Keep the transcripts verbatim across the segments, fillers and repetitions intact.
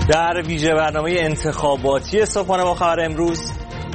در ویژه برنامه انتخاباتی صبحانه با خبر امروز،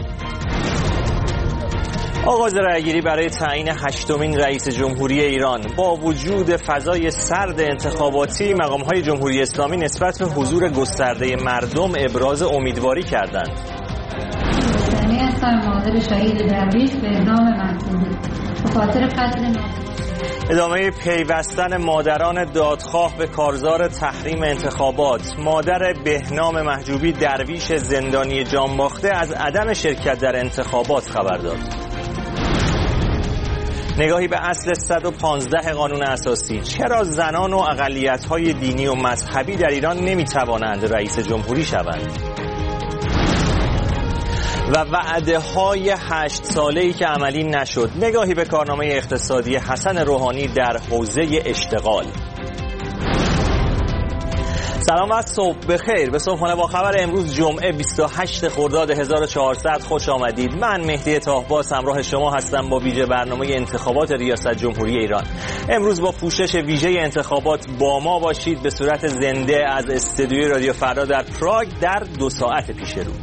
آغاز رأیگیری برای تعیین هشتمین رئیس جمهوری ایران. با وجود فضای سرد انتخاباتی، مقام‌های جمهوری اسلامی نسبت به حضور گسترده مردم ابراز امیدواری کردند. یعنی اصلا مادر شهید درویش به اعدام محکوم به خاطر قتل ادامه پیوستن مادران دادخواه به کارزار تحریم انتخابات. مادر بهنام محجوبی درویش زندانی جانباخته از عدم شرکت در انتخابات خبر داد. نگاهی به اصل صد و پانزده قانون اساسی. چرا زنان و اقلیت‌های دینی و مذهبی در ایران نمی‌توانند رئیس جمهوری شوند؟ و وعده های هشت ساله‌ای که عملی نشد. نگاهی به کارنامه اقتصادی حسن روحانی در حوزه اشتغال. سلام و صبح بخیر. به صبحانه با خبر امروز جمعه بیست و هشتم خرداد هزار و چهارصد خوش آمدید. من مهدی طاهباس همراه شما هستم با ویژه برنامه انتخابات ریاست جمهوری ایران. امروز با پوشش ویژه انتخابات با ما باشید به صورت زنده از استودیوی رادیو فردا در پراگ در دو ساعت پیش رو.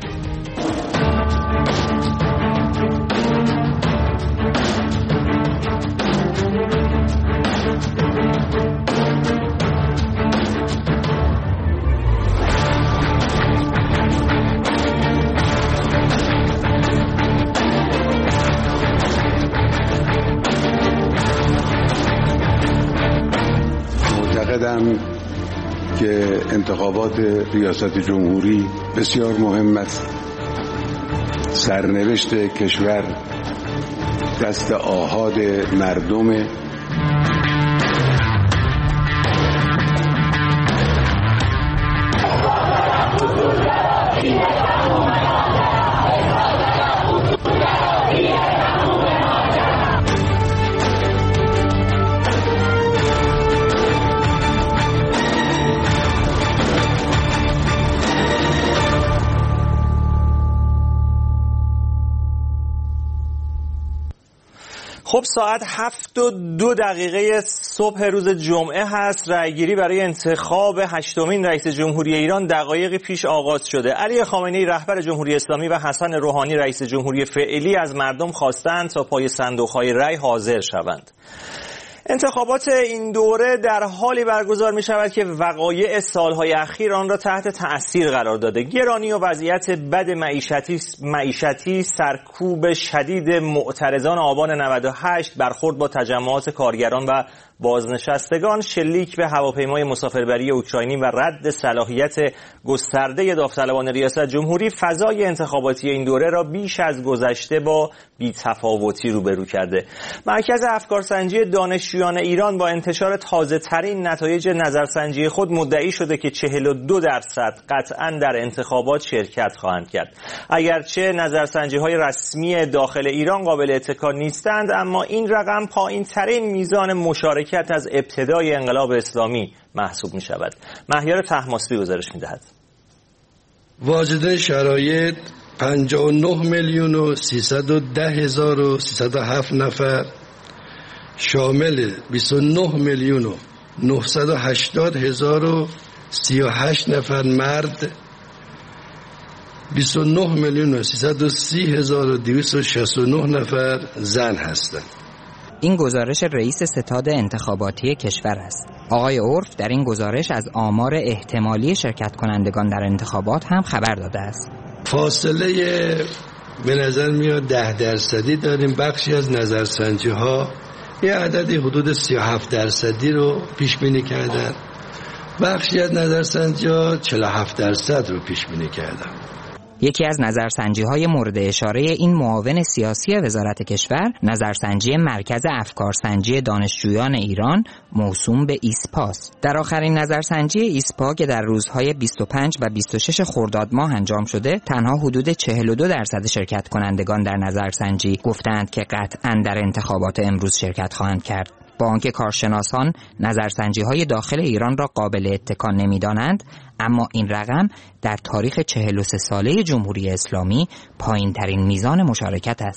که انتخابات ریاست جمهوری بسیار مهم است. سرنوشت کشور دست آحاد مردم. خب ساعت هفت و دو دقیقه صبح روز جمعه هست. رأیگیری برای انتخاب هشتمین رئیس جمهوری ایران دقایقی پیش آغاز شده. علی خامنه‌ای رهبر جمهوری اسلامی و حسن روحانی رئیس جمهوری فعلی از مردم خواستند تا پای صندوق‌های رأی حاضر شوند. انتخابات این دوره در حالی برگزار می شود که وقایع سالهای اخیر آن را تحت تأثیر قرار داده. گرانی و وضعیت بد معیشتی معیشتی سرکوب شدید معترضان آبان نود و هشت، برخورد با تجمعات کارگران و بازنشستگان، شلیک به هواپیمای مسافربری اوکراینی و رد صلاحیت گسترده داوطلبان ریاست جمهوری فضای انتخاباتی این دوره را بیش از گذشته با بی‌تفاوتی روبرو کرده. مرکز افکارسنجی دانشجویان ایران با انتشار تازه ترین نتایج نظرسنجی خود مدعی شده که چهل و دو درصد قطعاً در انتخابات شرکت خواهند کرد. اگرچه نظرسنجی های رسمی داخل ایران قابل اتکا نیستند، اما این رقم پایین ترین میزان مشارکت از ابتدای انقلاب اسلامی محسوب می شود. مهیار طهماسبی گزارش می دهد. واجد شرایط پنجاه و نه میلیون و سیصد و ده هزار و سیصد و هفت نفر شامل بیست و نه میلیون و نهصد و هشتاد هزار و سی و هشت نفر مرد، بیست و نه میلیون و سیصد و سی هزار و دویست و شصت و نه نفر زن هستند. این گزارش رئیس ستاد انتخاباتی کشور است. آقای عرف در این گزارش از آمار احتمالی شرکت کنندگان در انتخابات هم خبر داده است. فاصله به نظر میاد ده درصدی داریم. بخشی از نظرسنجی ها یه عددی حدود سی و هفت درصدی رو پیش بینی کردن. بخشی از نظرسنجی ها چهل و هفت درصد رو پیش بینی کردن. یکی از نظرسنجی‌های مورد اشاره این معاون سیاسی وزارت کشور، نظرسنجی مرکز افکارسنجی دانشجویان ایران موسوم به ایسپاس. در آخرین نظرسنجی ایسپا که در روزهای بیست و پنج و بیست و شش خرداد ماه انجام شده، تنها حدود چهل و دو درصد شرکت کنندگان در نظرسنجی گفتند که قطعاً در انتخابات امروز شرکت خواهند کرد. با آنکه کارشناسان نظرسنجی‌های داخل ایران را قابل اتکا نمی‌دانند، اما این رقم در تاریخ چهل و سه ساله جمهوری اسلامی پایین‌ترین میزان مشارکت است.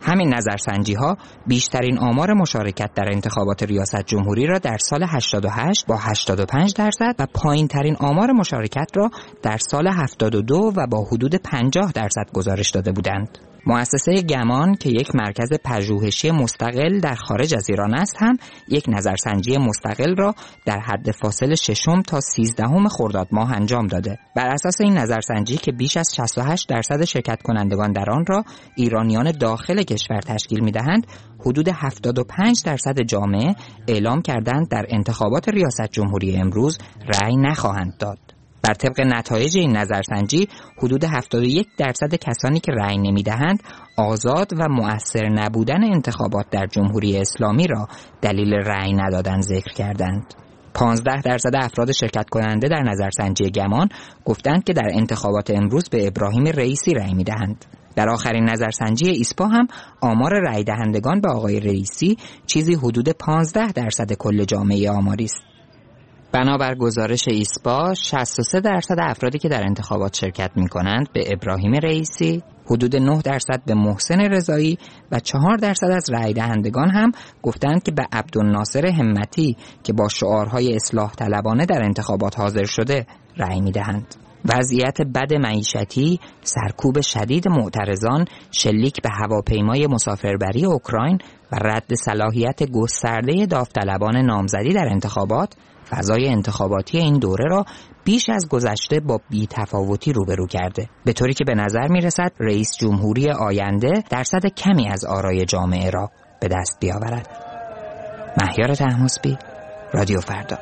همین نظرسنجی ها بیشترین آمار مشارکت در انتخابات ریاست جمهوری را در سال هشتاد و هشت با هشتاد و پنج درصد و پایین ترین آمار مشارکت را در سال هفتاد و دو و با حدود پنجاه درصد گزارش داده بودند. مؤسسه گمان که یک مرکز پژوهشی مستقل در خارج از ایران است هم یک نظرسنجی مستقل را در حد فاصل ششم تا سیزدهم خرداد ماه انجام داده. بر اساس این نظرسنجی که بیش از شصت و هشت درصد شرکت کنندگان در آن را ایرانیان داخل کشور تشکیل می‌دهند، حدود هفتاد و پنج درصد جامعه اعلام کردند در انتخابات ریاست جمهوری امروز رأی نخواهند داد. بر طبق نتایج این نظرسنجی حدود هفتاد و یک درصد کسانی که رأی نمی‌دهند آزاد و مؤثر نبودن انتخابات در جمهوری اسلامی را دلیل رأی ندادن ذکر کردند. پانزده درصد افراد شرکت کننده در نظرسنجی گمان گفتند که در انتخابات امروز به ابراهیم رئیسی رأی می‌دهند. در آخرین نظرسنجی ایسپا هم آمار رأی دهندگان به آقای رئیسی چیزی حدود پانزده درصد کل جامعه آماری است. بنابر گزارش ایسپا، شصت و سه درصد افرادی که در انتخابات شرکت می‌کنند به ابراهیم رئیسی، حدود نه درصد به محسن رضایی و چهار درصد از رأی دهندگان هم گفتند که به عبدالناصر همتی که با شعارهای اصلاح طلبانه در انتخابات حاضر شده رأی می‌دهند. وضعیت بد معیشتی، سرکوب شدید معترضان، شلیک به هواپیمای مسافربری اوکراین و رد صلاحیت گسترده داوطلبان نامزدی در انتخابات فضای انتخاباتی این دوره را بیش از گذشته با بی‌تفاوتی روبرو کرده، به طوری که به نظر می‌رسد رئیس جمهوری آینده درصد کمی از آرای جامعه را به دست بیاورد. مهیار طهماسبی، رادیو فردا.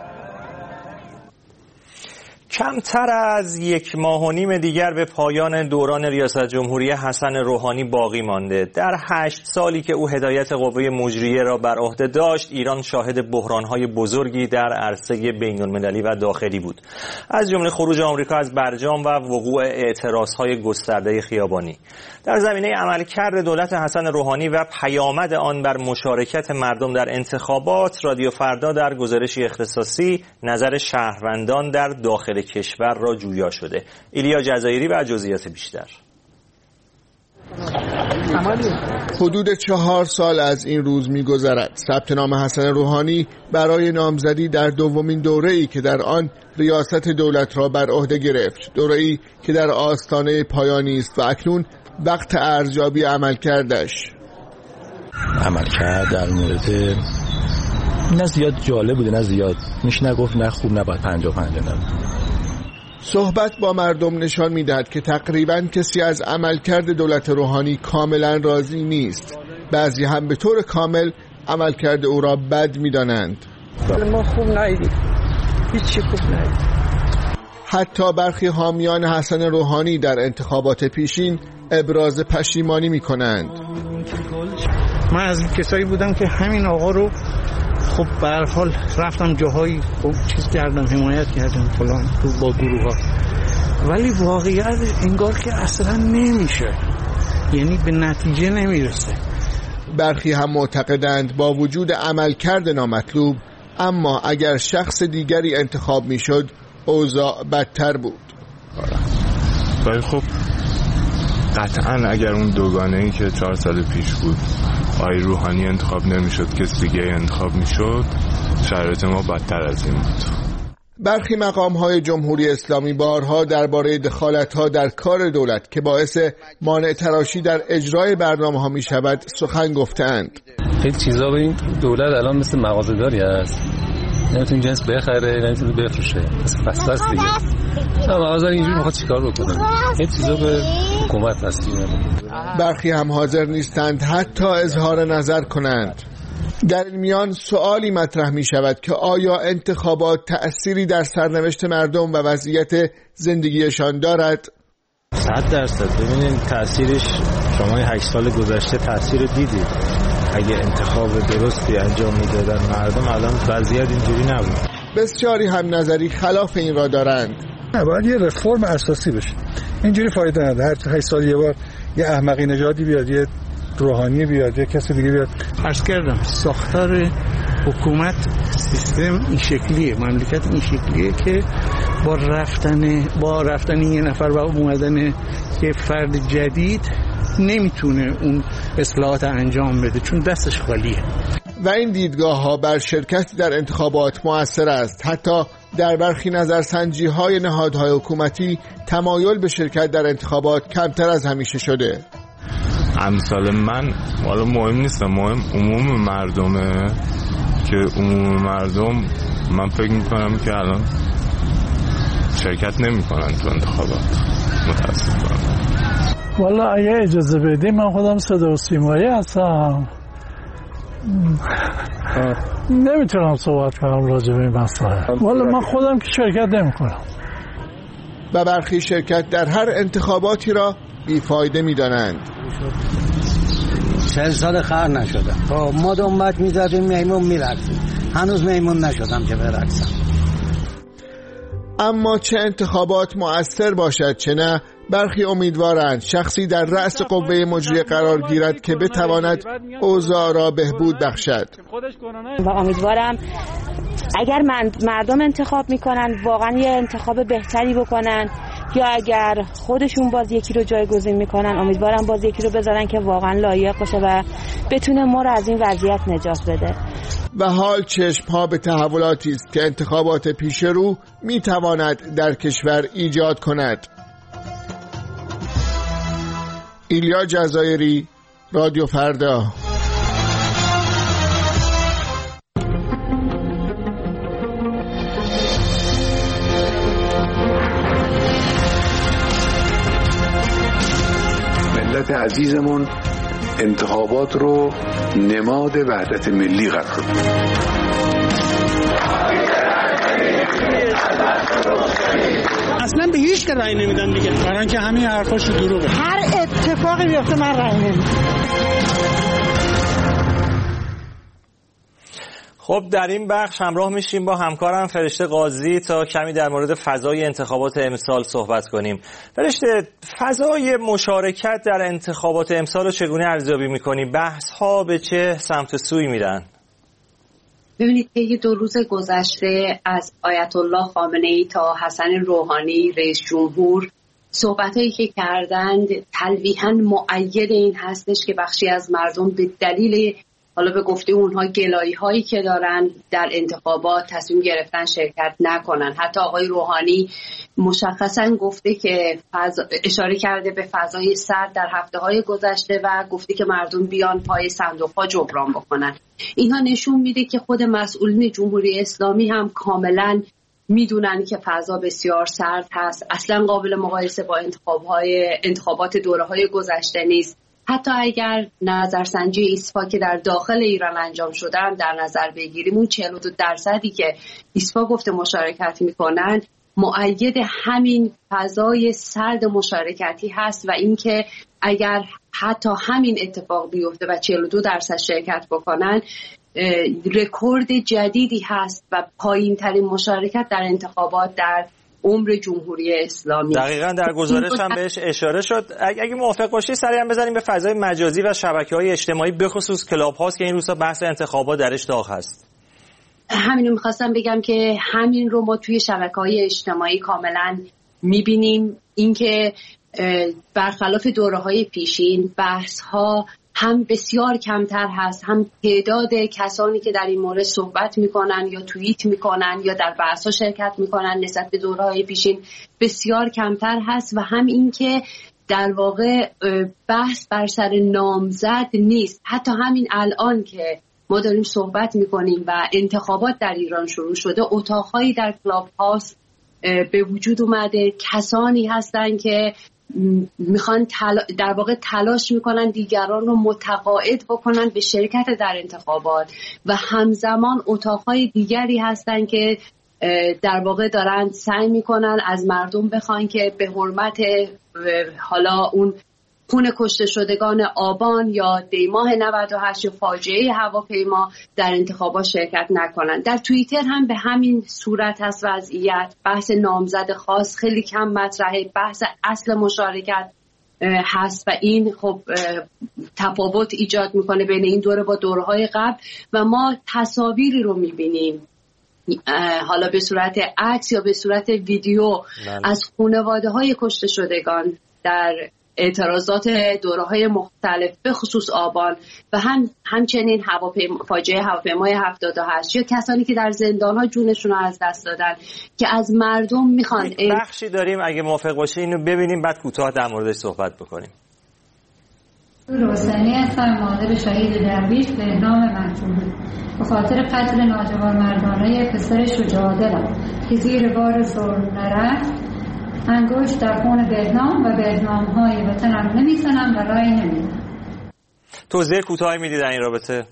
کمتر از یک ماه و نیم دیگر به پایان دوران ریاست جمهوری حسن روحانی باقی مانده. در هشت سالی که او هدایت قوه مجریه را بر عهده داشت، ایران شاهد بحران‌های بزرگی در عرصه بین‌المللی و داخلی بود، از جمله خروج آمریکا از برجام و وقوع اعتراضهای گسترده خیابانی. در زمینه عملکرد دولت حسن روحانی و پیامد آن بر مشارکت مردم در انتخابات، رادیو فردا در گزارشی اختصاصی نظر شهروندان در داخل کشور را جویا شده. ایلیا جزایری و جزئیات بیشتر. حدود چهار سال از این روز می‌گذرد ثبت نام حسن روحانی برای نامزدی در دومین دوره‌ای که در آن ریاست دولت را بر عهده گرفت، دوره‌ای که در آستانه پایانی است و اکنون وقت ارزیابی عمل کردش. عمل کرد در مورد نه زیاد جالب بوده نه زیاد میشه نگفت نه خوب نه باید پنجا پنجا نه. صحبت با مردم نشان میدهد که تقریباً کسی از عملکرد دولت روحانی کاملا راضی نیست. بعضی هم به طور کامل عملکرد او را بد میدانند. ما خوب ندیدیم، هیچی خوب ندیدیم. حتی برخی حامیان حسن روحانی در انتخابات پیشین ابراز پشیمانی میکنند. من از این کسایی بودم که همین آقا رو خب به هر حال رفتم جاهایی خب چیز کردم، حمایت کردم فلان تو با گروه ها، ولی واقعیت انگار که اصلا نمیشه، یعنی به نتیجه نمیرسه. برخی هم معتقدند با وجود عملکرد نامطلوب، اما اگر شخص دیگری انتخاب میشد اوضاع بدتر بود. ولی خب قطعا اگر اون دوگانه‌ای که چهار سال پیش بود آقای روحانی انتخاب نمیشد کسی دیگه انتخاب میشد، شرایط ما بدتر از این بود. برخی مقام‌های جمهوری اسلامی بارها درباره دخالت‌ها در کار دولت که باعث مانع تراشی در اجرای برنامه‌ها می‌شود سخن گفتند. خیلی چیزا به این دولت الان مثل مغازه‌داری است، نمیتونه جنس بخره نمیتونه بفروشه، مثل فصل است دیگه. مغازه اینجوری میخواد چیکار بکنه؟ این چیزا به حکومت هست. برخی هم حاضر نیستند حتی اظهار نظر کنند. در این میان سوالی مطرح می شود که آیا انتخابات تأثیری در سرنوشت مردم و وضعیت زندگیشان دارد؟ صد درصد. ببینید تأثیرش، شما هشت سال گذشته تأثیر دیدید. اگه انتخاب درستی انجام میدادن مردم الان وضعیت اینجوری نبود. بسیاری هم نظری خلاف این را دارند. باید یه رفرم اساسی بشه، اینجوری فایده نداره هر هشت سال یه بار یه احمقی نژادی بیاد، یه روحانی بیاد، یه کسی دیگه بیاد. عرض کردم ساختار حکومت سیستم این شکلیه، مملکت این شکلیه که با رفتن با رفتن یه نفر و اومدن یه فرد جدید نمیتونه اون اصلاحات انجام بده چون دستش خالیه. و این دیدگاه ها بر شرکت در انتخابات مؤثر است. حتی در برخی نظرسنجی های نهادهای حکومتی تمایل به شرکت در انتخابات کمتر از همیشه شده. امثال من والا مهم نیستم، مهم عموم مردمه که عموم مردم من فکر میکنم که الان شرکت نمی کنن تو انتخابات. متاسفم. والا اگه اجازه بدی من خودم صدا و سیمایی هستم، نمیتونم صحبت کنم راجع به این مسئله. والا من خودم که شرکت نمی کنم. و برخی شرکت در هر انتخاباتی را بیفایده می دانند. چهل سال خر نشدم، خب ما دنبت می زدیم میمون می رقصیم، هنوز میمون نشدم که برقصم. اما چه انتخابات مؤثر باشد چه نه، برخی امیدوارند شخصی در رأس قوه مجریه قرار گیرد که بتواند اوضاع را بهبود بخشد. و امیدوارم اگر مردم انتخاب میکنن واقعا یه انتخاب بهتری بکنن، یا اگر خودشون باز یکی رو جایگزین میکنن امیدوارم باز یکی رو بذارن که واقعا لایق باشه و بتونه ما رو از این وضعیت نجات بده. و حال چشم ها به تحولاتی است که انتخابات پیش رو میتواند در کشور ایجاد کند. ایلیا جزایری، رادیو فردا. ملت عزیزمون انتخابات رو نماد وحدت ملی قرار داد. اصلا به هیچ که رأی نمیدن دیگه، برای اینکه همین حرفاشو دروغه. هر اتفاقی بیفته من رأی نمیدم. خب در این بخش همراه میشیم با همکارم فرشته قاضی تا کمی در مورد فضای انتخابات امسال صحبت کنیم. فرشته، فضای مشارکت در انتخابات امسال رو چگونه ارزیابی میکنی؟ بحث ها به چه سمت و سوی میرن؟ ببینید طی دو روز گذشته از آیت الله خامنه‌ای تا حسن روحانی رئیس جمهور صحبتایی که کردند تلویحاً مؤید این هستش که بخشی از مردم به دلیل حالا به گفته اونها گلایی هایی که دارن در انتخابات تصمیم گرفتن شرکت نکنن. حتی آقای روحانی مشخصا گفته که فضا... اشاره کرده به فضای سرد در هفته های گذشته و گفته که مردم بیان پای صندوق ها جبران بکنن. اینها نشون میده که خود مسئولین جمهوری اسلامی هم کاملا میدونن که فضا بسیار سرد هست، اصلا قابل مقایسه با انتخاب‌های انتخابات دوره‌های گذشته نیست. حتی اگر نظرسنجی ایسپا که در داخل ایران انجام شدن در نظر بگیریم، اون چهل و دو درصدی که ایسپا گفته مشارکت میکنن مؤید همین فضای سرد مشارکتی هست و اینکه اگر حتی همین اتفاق بیفته و چهل و دو درصد شرکت بکنن رکورد جدیدی هست و پایین ترین مشارکت در انتخابات در عمر جمهوری اسلامی. دقیقاً در گزارش هم بهش اشاره شد. اگه موافق باشی سریع هم بزنیم به فضای مجازی و شبکه‌های اجتماعی به خصوص کلاب هاست که این روزها بحث انتخابات درش داغ هست. همین رو می‌خواستم بگم که همین رو ما توی شبکه‌های اجتماعی کاملاً می‌بینیم، اینکه برخلاف دوره‌های پیشین بحث‌ها هم بسیار کمتر هست، هم تعداد کسانی که در این مورد صحبت میکنن یا توییت میکنن یا در بحث‌ها شرکت میکنن نسبت به دوره‌های پیشین بسیار کمتر هست و هم این که در واقع بحث بر سر نامزد نیست. حتی همین الان که ما داریم صحبت میکنیم و انتخابات در ایران شروع شده، اتاق‌هایی در کلاب هاوس به وجود اومده، کسانی هستن که میخوان تل... در واقع تلاش میکنن دیگران رو متقاعد بکنن به شرکت در انتخابات و همزمان اتاقهای دیگری هستن که در واقع دارن سعی میکنن از مردم بخوان که به حرمت حالا اون خون کشته شدگان آبان یا دیماه نود و هشت فاجعه هواپیما در انتخابات شرکت نکنن. در توییتر هم به همین صورت هست وضعیت. بحث نامزد خاص خیلی کم مطرحه، بحث اصل مشارکت هست و این خب تفاوت ایجاد میکنه بین این دوره با دورهای قبل و ما تصاویری رو میبینیم حالا به صورت عکس یا به صورت ویدیو از خانواده های کشته شدگان در اعتراضات دوره‌های مختلف به خصوص آبان و هم همچنین هواپیما فاجعه هواپیمای هفتاد و هشت یا کسانی که در زندان‌ها جونشون رو از دست دادن که از مردم میخوان بخشی داریم اگه موافق باشه اینو ببینیم بعد کوتاه در موردش صحبت بکنیم. حسینی هستم، مادر شهید درویش بهنام مکتوبی. به خاطر قتل ناجوان مردانه پسر شجاع دلم که زیر بار ظلم نرفت انگشت در خون بهنام و بهنام های وطنم نمیزنم و رای نمیدم. توضیح کوتاهی میدید در این رابطه؟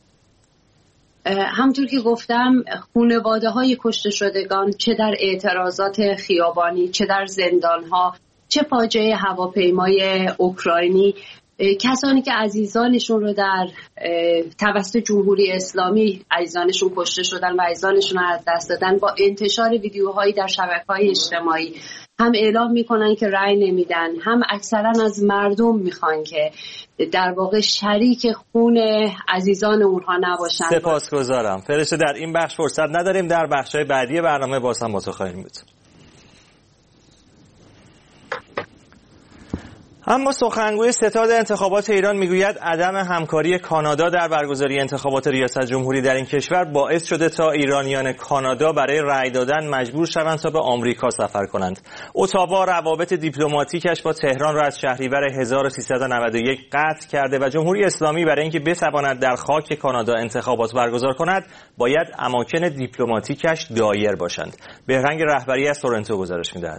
همطور که گفتم خانواده های کشته شدگان چه در اعتراضات خیابانی چه در زندان ها چه فاجعه هواپیمای اوکراینی، کسانی که عزیزانشون رو در توسط جمهوری اسلامی عزیزانشون کشته شدن و عزیزانشون رو از دست دادن، با انتشار ویدیوهایی در شبکه‌های اجتماعی هم اعلام میکنن که رأی نمیدن، هم اکثرا از مردم میخوان که در واقع شریک خون عزیزان اونها نباشن. سپاسگزارم. فرشته در این بخش فرصت نداریم، در بخش‌های بعدی برنامه باز هم با تو خواهیم بود. اما سخنگوی ستاد انتخابات ایران میگوید عدم همکاری کانادا در برگزاری انتخابات ریاست جمهوری در این کشور باعث شده تا ایرانیان کانادا برای رأی دادن مجبور شوند تا به آمریکا سفر کنند. اتاوا روابط دیپلماتیکش با تهران را از شهریور هزار و سیصد و نود و یک قطع کرده و جمهوری اسلامی برای اینکه بتواند در خاک کانادا انتخابات برگزار کند باید اماکن دیپلماتیکش دایر باشند. بهرنگ رهبری از تورنتو گزارش می‌دهد.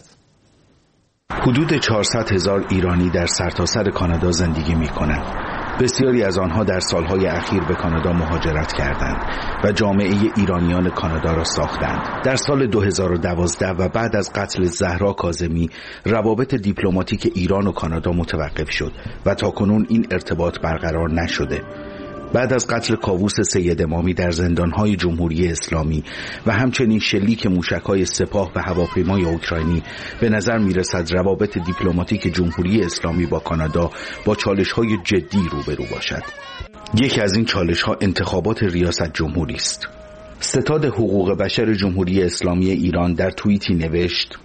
حدود چهارصد هزار ایرانی در سرتاسر کانادا زندگی می‌کنند. بسیاری از آنها در سالهای اخیر به کانادا مهاجرت کردند و جامعه ایرانیان کانادا را ساختند. در سال دو هزار و دوازده و بعد از قتل زهرا کاظمی روابط دیپلماتیک ایران و کانادا متوقف شد و تاکنون این ارتباط برقرار نشده. بعد از قتل کاووس سید امامی در زندانهای جمهوری اسلامی و همچنین شلیک موشک‌های سپاه و هواپیمای اوکراینی به نظر می‌رسد روابط دیپلماتیک جمهوری اسلامی با کانادا با چالش‌های جدی روبرو باشد. یکی از این چالش‌ها انتخابات ریاست جمهوری است. ستاد حقوق بشر جمهوری اسلامی ایران در توییتی نوشت: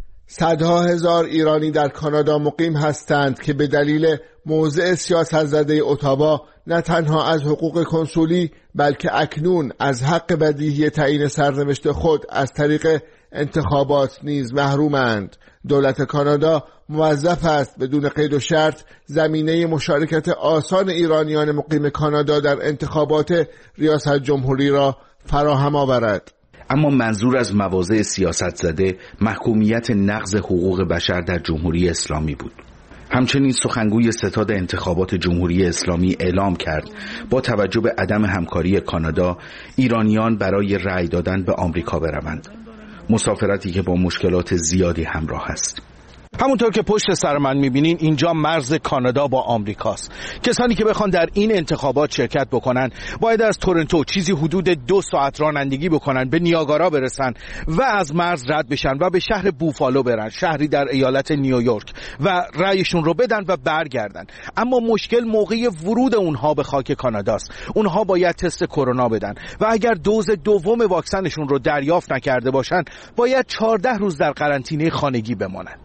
صدها هزار ایرانی در کانادا مقیم هستند که به دلیل موضع سیاست زده اتاوا نه تنها از حقوق کنسولی بلکه اکنون از حق بدیهی تعیین سرنوشت خود از طریق انتخابات نیز محرومند. دولت کانادا موظف است بدون قید و شرط زمینه مشارکت آسان ایرانیان مقیم کانادا در انتخابات ریاست جمهوری را فراهم آورد. اما منظور از مواضع سیاست زده محکومیت نقض حقوق بشر در جمهوری اسلامی بود. همچنین سخنگوی ستاد انتخابات جمهوری اسلامی اعلام کرد با توجه به عدم همکاری کانادا ایرانیان برای رأی دادن به آمریکا بروند، مسافرتی که با مشکلات زیادی همراه است. همونطور که پشت سر من میبینین اینجا مرز کانادا با آمریکاست. کسانی که بخوان در این انتخابات شرکت بکنن باید از تورنتو چیزی حدود دو ساعت رانندگی بکنن، به نیاگارا برسن و از مرز رد بشن و به شهر بوفالو برن، شهری در ایالت نیویورک، و رأیشون رو بدن و برگردن. اما مشکل موقع ورود اونها به خاک کاناداست. اونها باید تست کرونا بدن و اگر دوز دوم واکسنشون رو دریافت نکرده باشن باید چهارده روز در قرنطینه خانگی بمانن.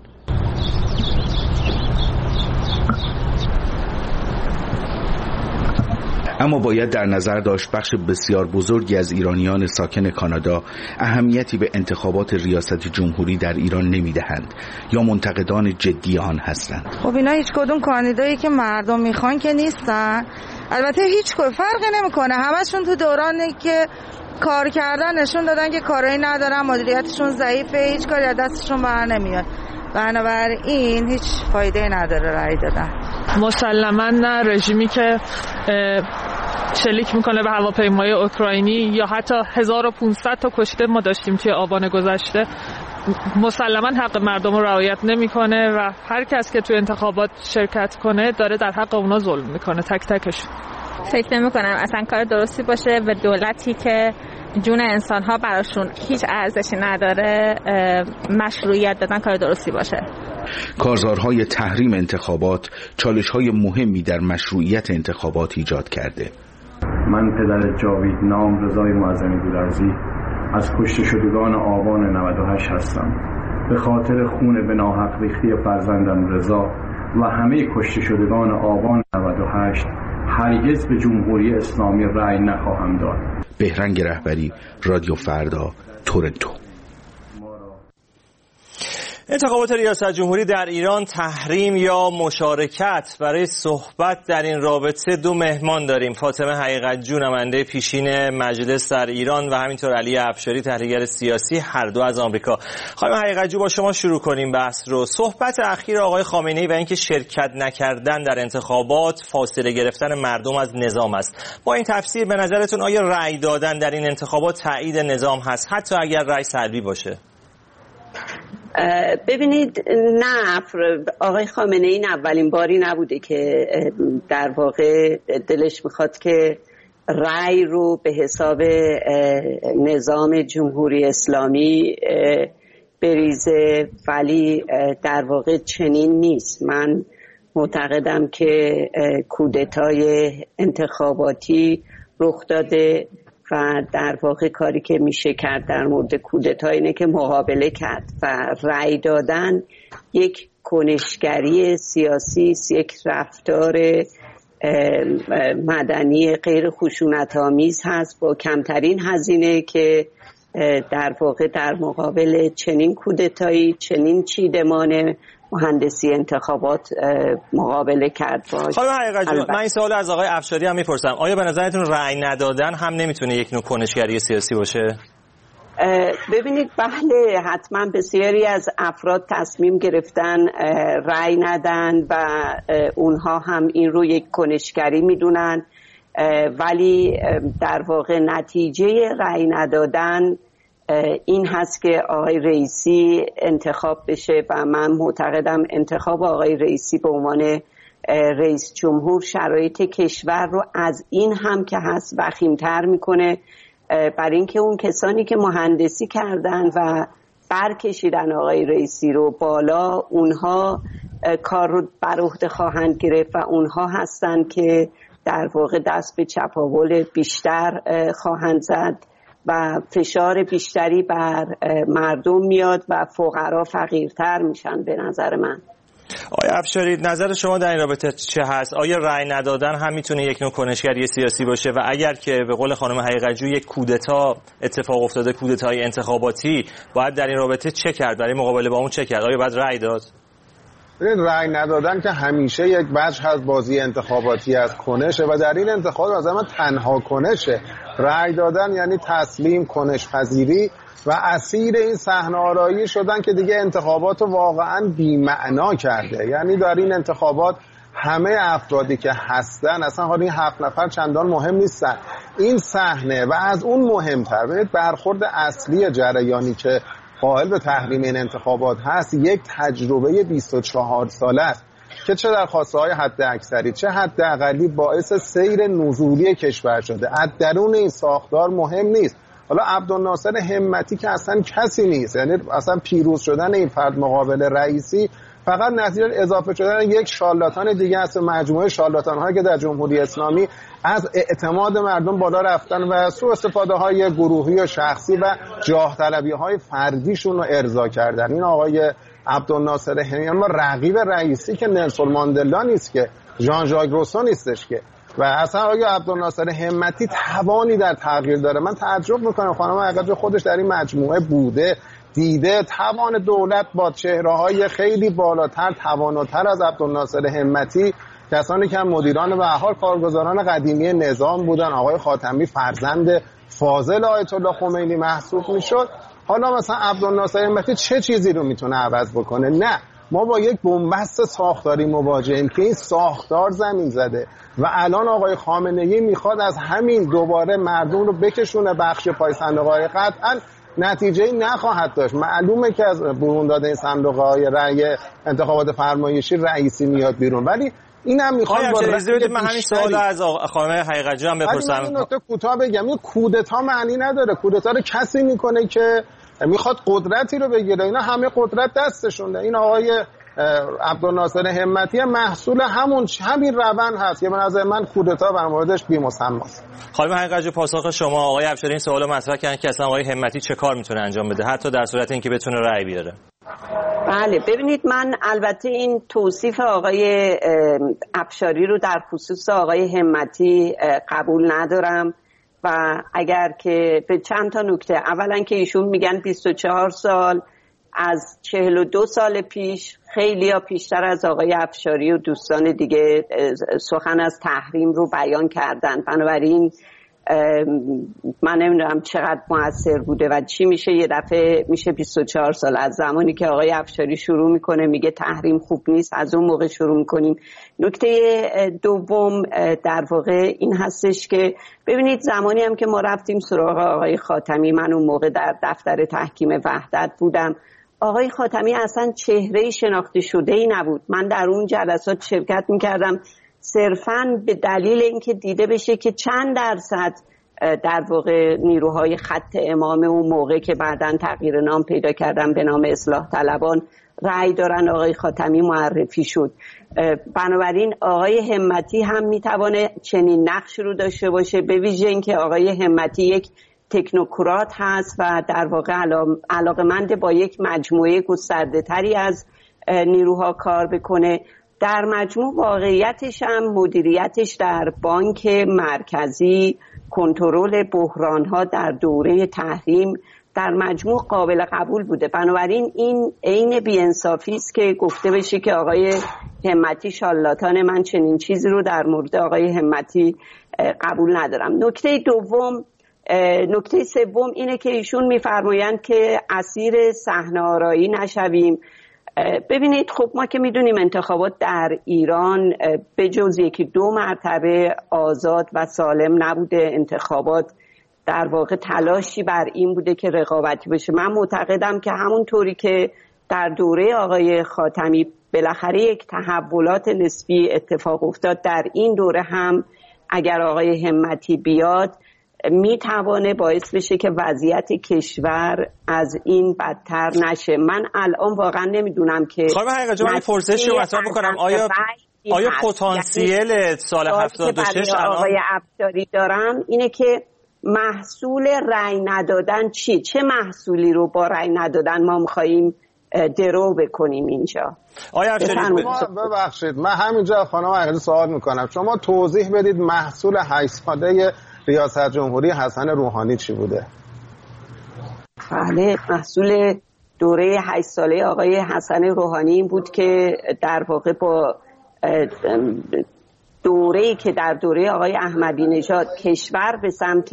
اما باید در نظر داشت بخش بسیار بزرگی از ایرانیان ساکن کانادا اهمیتی به انتخابات ریاست جمهوری در ایران نمیدهند یا منتقدان جدی آن هستند. خب اینا هیچ کدوم کاندیدایی که مردم میخوان که نیستن. البته هیچ کدوم فرقی نمیکنه، همشون تو دورانی که کار کردن نشون دادن که کارایی ندارن، مدیریتشون ضعیفه، هیچ کاری از دستشون بر نمیاد. بنابراین هیچ فایده نداره رأی دادن. مسلما نه رژیمی که شلیک میکنه به هواپیمای اوکراینی یا حتی هزار و پانصد تا کشته ما داشتیم توی آبان گذشته مسلما حق مردم رو رعایت نمیکنه و هر کس که توی انتخابات شرکت کنه داره در حق اونا ظلم میکنه، تک تکش. فکر نمیکنم اصلا کار درستی باشه به دولتی که جون انسان‌ها براشون هیچ ارزشی نداره مشروعیت دادن کار درستی باشه. کارزارهای تحریم انتخابات چالش‌های مهمی در مشروعیت انتخابات ایجاد کرده. من پدر جاوید نام رضای معظمی گودرزی از کشته شدگان آبان نود و هشت هستم. به خاطر خون به ناحق ریختی فرزندم رضا و همه کشته شدگان آبان نود و هشت هرگز به جمهوری اسلامی رأی نخواهم داد. بهرنگ رهبری، رادیو فردا، تورنتو. انتخابات ریاست جمهوری در ایران، تحریم یا مشارکت؟ برای صحبت در این رابطه دو مهمان داریم. فاطمه حقیقت‌جو، نماینده پیشین مجلس در ایران، و همینطور علی افشاری، تحلیلگر سیاسی، هر دو از آمریکا. خانم حقیقت‌جو، با شما شروع کنیم بحث رو. صحبت اخیر آقای خامنه‌ای و اینکه شرکت نکردن در انتخابات فاصله گرفتن مردم از نظام است. با این تفسیر به نظرتون آیا رأی دادن در این انتخابات تایید نظام هست، حتی اگر رأی سلبی باشه؟ ببینید، نه، آقای خامنه این اولین باری نبوده که در واقع دلش میخواد که رأی رو به حساب نظام جمهوری اسلامی بریزه، ولی در واقع چنین نیست. من معتقدم که کودتای انتخاباتی رخ داده و در واقع کاری که میشه کرد در مورد کودتا اینه که مقابله کرد و رأی دادن یک کنشگری سیاسی، یک رفتار مدنی غیر خشونت‌آمیز هست با کمترین هزینه که در واقع در مقابل چنین کودتایی، چنین چیدمان مهندسی انتخابات مقابله کرد. خانم حقیقت‌جو، من این سوال از آقای افشاری هم میپرسم. آیا به نظرتون رأی ندادن هم نمیتونه یک نوع کنشگری سیاسی باشه؟ ببینید، بله، حتما بسیاری از افراد تصمیم گرفتن رأی ندن و اونها هم این رو یک کنشگری میدونن، ولی در واقع نتیجه رأی ندادن این هست که آقای رئیسی انتخاب بشه و من معتقدم انتخاب آقای رئیسی به عنوان رئیس جمهور شرایط کشور رو از این هم که هست وخیم‌تر میکنه، برای اینکه اون کسانی که مهندسی کردن و برکشیدن آقای رئیسی رو بالا، اونها کار رو بر عهده خواهند گرفت و اونها هستن که در واقع دست به چپاول بیشتر خواهند زد و فشار بیشتری بر مردم میاد و فقرا فقیرتر میشن. به نظر من آقای افشاری، نظر شما در این رابطه چه هست؟ آیا رأی ندادن هم میتونه یک نوع کنشگری سیاسی باشه و اگر که به قول خانم حقیقت‌جو یک کودتا اتفاق افتاده، کودتای انتخاباتی، باید در این رابطه چه کرد؟ برای مقابله با اون چه کرد؟ آیا باید رأی داد؟ ببینید، رأی ندادن که همیشه یک وجه از بازی انتخاباتی از کنشه و در این انتخابات از من تنها کنشه. رأی دادن یعنی تسلیم، کنش پذیری و اسیر این صحنه‌آرایی شدن که دیگه انتخابات واقعا بی‌معنا کرده. یعنی در این انتخابات همه افرادی که هستن، اصلا حالا این هفت نفر چندان مهم نیستن، این صحنه و از اون مهمتر، ببینید برخورد اصلی جریانی که قائل به تحریم این انتخابات هست یک تجربه بیست و چهار ساله است که چه در خواسته های حد اکثری چه حد اقلی باعث سیر نزولی کشور شده. از درون این ساختار مهم نیست. حالا عبدالناصر همتی که اصلا کسی نیست، یعنی اصلا پیروز شدن این فرد مقابل رئیسی فقط نتیجه اضافه شدن یک شارلاتان دیگه است، مجموعه شارلاتان هایی که در جمهوری اسلامی از اعتماد مردم بالا رفتن و سوء استفاده های گروهی و شخصی و جاه طلبی های فردیشون رو ارضا کردن. این آقای عبدالناصر همتی ما رقیب رئیسی که نلسون ماندلا نیست، که ژان ژاک روسو نیستش، که و اصلا آقای عبدالناصر همتی توانی در تغییر داره. من تعجب میکنم خانم حقیقت‌جو خودش در این مجموعه بوده، دیده توان دولت با چهره‌های خیلی بالاتر، تواناتر از عبدالناصر همتی، کسانی که مدیران و احال کارگزاران قدیمی نظام بودن. آقای خاتمی فرزند فاضل آیت الله خمینی محسوب میشد. حالا مثلا عبدالناصر همتی چه چیزی رو میتونه عوض بکنه؟ نه، ما با یک بنبست ساختاری مواجهیم که این ساختار زمین زده و الان آقای خامنه‌ای میخواد از همین دوباره مردم رو بکشونه بخش پای صندوق‌های. قطعاً نتیجه‌ای نخواهد داشت. معلومه که از برون دادن این صندوق‌های رأی انتخابات فرمایشی رئیسی میاد بیرون، ولی این هم میخوام با رأی من همین سوال از خانم حقیقت‌جو هم بپرسم. من نکته کوتاه بگم، این کودتا معنی نداره. کودتا رو کسی میکنه که میخواد قدرتی رو بگیره. اینا همه قدرت دستشونه. این آقای عبدالناصر همتی محصول همون همین روند هست که به نظر من کودتا بر موردش بی‌مسماست. خانم حقیقت‌جو، پاسخ شما. آقای افشاری این سوالو مطرح کردن که اصلا آقای همتی چه کار میتونه انجام بده حتی در صورت اینکه بتونه رأی بیاره؟ بله ببینید، من البته این توصیف آقای افشاری رو در خصوص آقای همتی قبول ندارم و اگر که به چند تا نکته، اولا که ایشون میگن بیست و چهار سال از چهل و دو سال پیش، خیلی ها بیشتر از آقای افشاری و دوستان دیگه سخن از تحریم رو بیان کردن، بنابراین من نمیدونم چقدر موثر بوده و چی میشه یه دفعه میشه بیست و چهار سال از زمانی که آقای افشاری شروع میکنه میگه تحریم خوب نیست، از اون موقع شروع میکنیم. نکته دوم در واقع این هستش که ببینید زمانی هم که ما رفتیم سراغ آقای خاتمی، من اون موقع در دفتر تحکیم وحدت بودم، آقای خاتمی اصلا چهره شناخته شده ای نبود. من در اون جلسات شرکت میکردم صرفاً به دلیل اینکه دیده بشه که چند درصد در واقع نیروهای خط امام اون موقع که بعداً تغییر نام پیدا کردن به نام اصلاح طلبان رأی دارن، آقای خاتمی معرفی شد. بنابراین آقای همتی هم میتونه چنین نقش رو داشته باشه، به ویژه اینکه آقای همتی یک تکنوکرات هست و در واقع علاقمند با یک مجموعه گسترده تری از نیروها کار بکنه. در مجموع واقعیتش هم مدیریتش در بانک مرکزی، کنترل بحران‌ها در دوره تحریم در مجموع قابل قبول بوده. بنابراین این عین بی‌انصافی است که گفته بشه که آقای همتی شالاتان. من چنین چیزی رو در مورد آقای همتی قبول ندارم. نکته دوم نکته سوم اینه که ایشون می‌فرمایند که اسیر صحنه‌آرایی نشویم. ببینید خب ما که میدونیم انتخابات در ایران به جز یکی دو مرتبه آزاد و سالم نبوده. انتخابات در واقع تلاشی بر این بوده که رقابتی بشه. من معتقدم که همون طوری که در دوره آقای خاتمی بالاخره یک تحولات نسبی اتفاق افتاد، در این دوره هم اگر آقای همتی بیاد میتوانه باعث بشه که وضعیت کشور از این بدتر نشه. من الان واقعا نمیدونم که خانم حقیقت من پرسش رو مطرح بکنم، آیا آیا پتانسیل یعنی سال هفتاد و شش الان آقای افشاری دارم اینه که محصول رأی ندادن چی؟ چه محصولی رو با رأی ندادن ما می‌خوایم درو بکنیم اینجا؟ آیا افشاری ببخشید من همینجا خانم حقیقت سوال میکنم، شما توضیح بدید محصول هشت ساله ریاست جمهوری حسن روحانی چی بوده؟ بله، محصول دوره هشت ساله آقای حسن روحانی این بود که در واقع با دوره‌ای که در دوره آقای احمدی نژاد کشور به سمت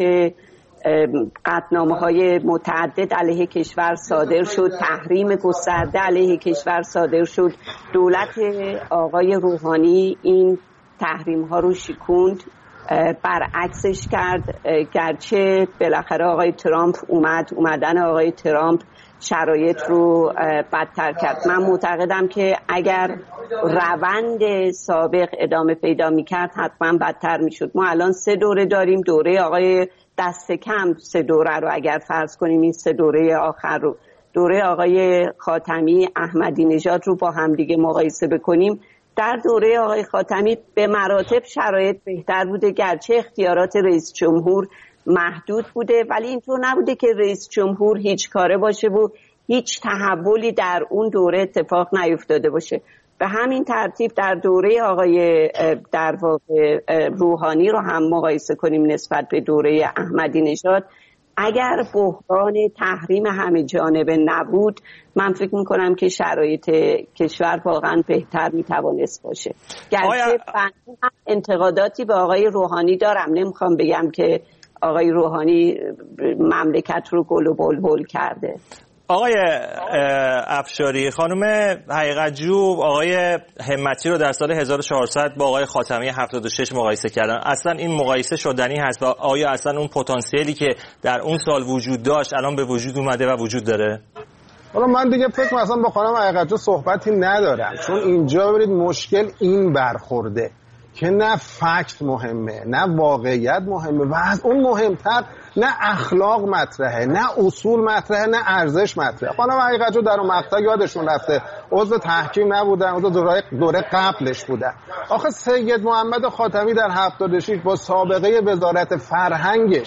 قطعنامه‌های متعدد علیه کشور صادر شد، تحریم گسترده علیه کشور صادر شد، دولت آقای روحانی این تحریم‌ها رو شکوند، برعکسش کرد، گرچه بالاخره آقای ترامپ اومد اومدن آقای ترامپ شرایط رو بدتر کرد. من معتقدم که اگر روند سابق ادامه پیدا میکرد حتما بدتر میشد. ما الان سه دوره داریم، دوره آقای دست کم سه دوره رو اگر فرض کنیم، این سه دوره آخر رو، دوره آقای خاتمی احمدی نژاد رو با هم دیگه مقایسه بکنیم، در دوره آقای خاتمی به مراتب شرایط بهتر بوده، گرچه اختیارات رئیس جمهور محدود بوده، ولی اینطور نبوده که رئیس جمهور هیچ کاره باشه و هیچ تحولی در اون دوره اتفاق نیفتاده باشه. به همین ترتیب در دوره آقای در واقع روحانی رو هم مقایسه کنیم نسبت به دوره احمدی نژاد، اگر بحران تحریم همه جانبه نبود، من فکر میکنم که شرایط کشور واقعا بهتر میتوانست باشه. گرچه من انتقاداتی به آقای روحانی دارم، نمیخوام بگم که آقای روحانی مملکت رو گل و بلبل کرده. آقای افشاری، خانم حقیقت‌جو آقای همتی رو در سال هزار و چهارصد با آقای خاتمی هفتاد و شش مقایسه کردن. اصلا این مقایسه شدنی هست و آیا اصلا اون پتانسیلی که در اون سال وجود داشت الان به وجود اومده و وجود داره؟ حالا من دیگه فکر مثلا با خانم حقیقت‌جو صحبتی ندارم، چون اینجا برید مشکل این برخورده که نه فکت مهمه، نه واقعیت مهمه و از اون مهمتر نه اخلاق مطرحه، نه اصول مطرحه، نه ارزش مطرحه. خانم حقیقت‌جو در اون مقطع یادشون رفته عضو تحکیم نبودن، عضو دوره, دوره قبلش بودن. آخه سید محمد خاتمی در هفتاد و شش با سابقه وزارت فرهنگش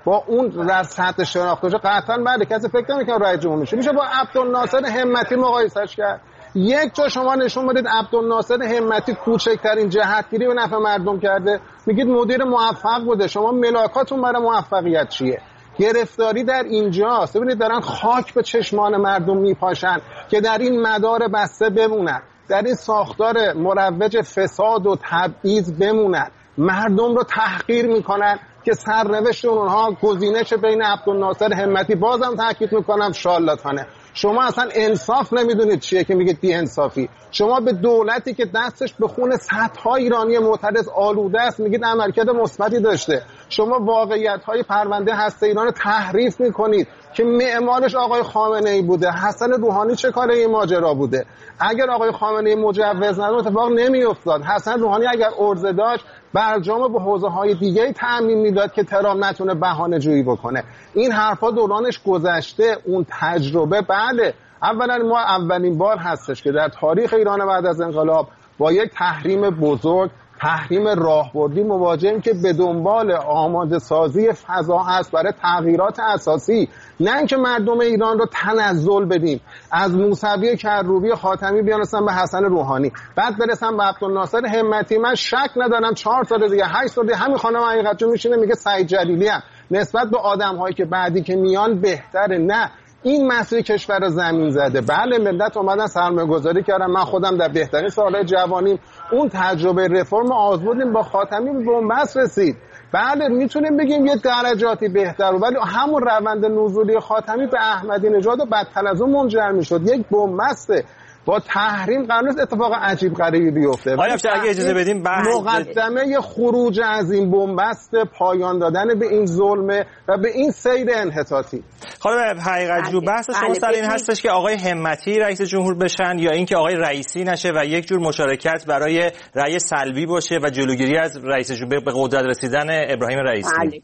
با اون در سطح شناختش قطعا بعد کسی فکر نمی‌کنه رئیس جمهور میشه. میشه با عبدالناصر همتی مقایسش کرد. یک جا شما نشون بدید عبدالناصر همتی کوچکترین جهتگیری به نفع مردم کرده، میگید مدیر موفق بوده. شما ملاکاتون برای موفقیت چیه؟ گرفتاری در اینجاست. ببینید دارن خاک به چشمان مردم میپاشن که در این مدار بسته بمونن، در این ساختار مروج فساد و تبعیض بمونن، مردم رو تحقیر میکنن که سرنوشت اونها گزینش بین عبدالناصر همتی. بازم تاکید میکنم شالاتانه. شما اصلا انصاف نمیدونید چیه که میگید بی انصافی. شما به دولتی که دستش به خون صدها ایرانی معترض آلوده است میگید عملکرد مثبتی داشته. شما واقعیت‌های پرونده هسته ایران رو تحریف میکنید که معمارش آقای خامنه‌ای بوده. حسن روحانی چه کاره این ماجرا بوده؟ اگر آقای خامنه‌ای مجوز نداد اتفاق نمیافتاد. حسن روحانی اگر عرضه داشت برجام به حوزه‌های دیگه‌ای تأمین میداد که ترام نتونه بهانه‌جویی بکنه. این حرفا دورانش گذشته. اون تجربه بله، اولا ما اولین بار هستش که در تاریخ ایران بعد از انقلاب با یک تحریم بزرگ، تحریم راهبردی مواجهیم که به دنبال آماده سازی فضا هست برای تغییرات اساسی، نه اینکه مردم ایران رو تنزل بدیم، از موسوی کروبی خاتمی بیانستن به حسن روحانی، بعد برسن به عبدالناصر همتی. من شک ندارم چهار سال دیگه، هشت سال دیگه همین خانم حقیقت‌جو میشینه میگه سعید جلیلی هم نسبت به آدم‌هایی که بعدی که میان بهتره. نه، این مسئله کشور رو زمین زده. بله ملت اومدن سرمایه گذاری کردن. من خودم در بهترین سالهای جوانیم اون تجربه رفرم آزمودیم، با خاتمی به بنبست رسید. بله میتونیم بگیم یه درجاتی بهتر، ولی همون روند نزولی خاتمی به احمدی نژاد و بدتر از اون منجر میشد. یک بنبسته. با تحریم قرار نیست اتفاق عجیب غریبی بیفته. آیا اگه اجازه بدیم بحث مقدمه خروج از این بنبست پایان دادن به این ظلم و به این سیر انحطاطی. خانم حقیقت‌جو بحث شما سر این هستش که آقای همتی رئیس جمهور بشن یا اینکه آقای رئیسی نشه و یک جور مشارکت برای رأی سلبی باشه و جلوگیری از رئیس جمهور به قدرت رسیدن ابراهیم رئیسی؟ بله.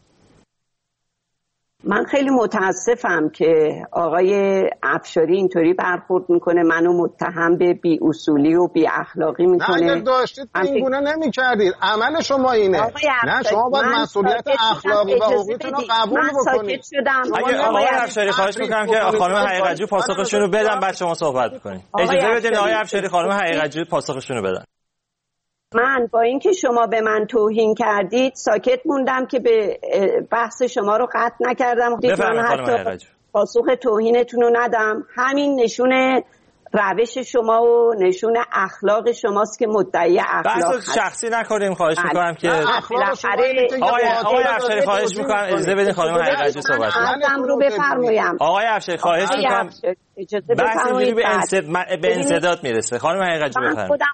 من خیلی متاسفم که آقای افشاری اینطوری برخورد میکنه، منو متهم به بی اصولی و بی اخلاقی میکنه. نه اگر داشتید این گونه نمیکردید. عمل شما اینه. نه شما باید مسئولیت اخلاقی و حقوقیتون رو قبول بکنید. اگه آقای افشاری خواهش میکنم که خانم حقیقت‌جو پاسخشون رو بدن بعد شما صحبت بکنید. اجازه بدید آقای افشاری خانم حقیقت‌جو پاسخشون رو بدن. من با اینکه شما به من توهین کردید ساکت موندم که به بحث شما رو قطع نکردم. من حتی پاسخ توهینتون رو ندم. همین نشونه روش شما و نشون اخلاق شماست که مدعی اخلاق هست. شخصی نکنیم. خواهش میکنم که آقای آقای افشاری خواهش میکنم اجازه بدین خانم حقیقت‌جو صحبت کنم. رو بفرمایید. آقای افشاری خواهش میکنم. بحث اینجوری به انسداد میرسه. خانم حقیقت‌جو بفرمایید.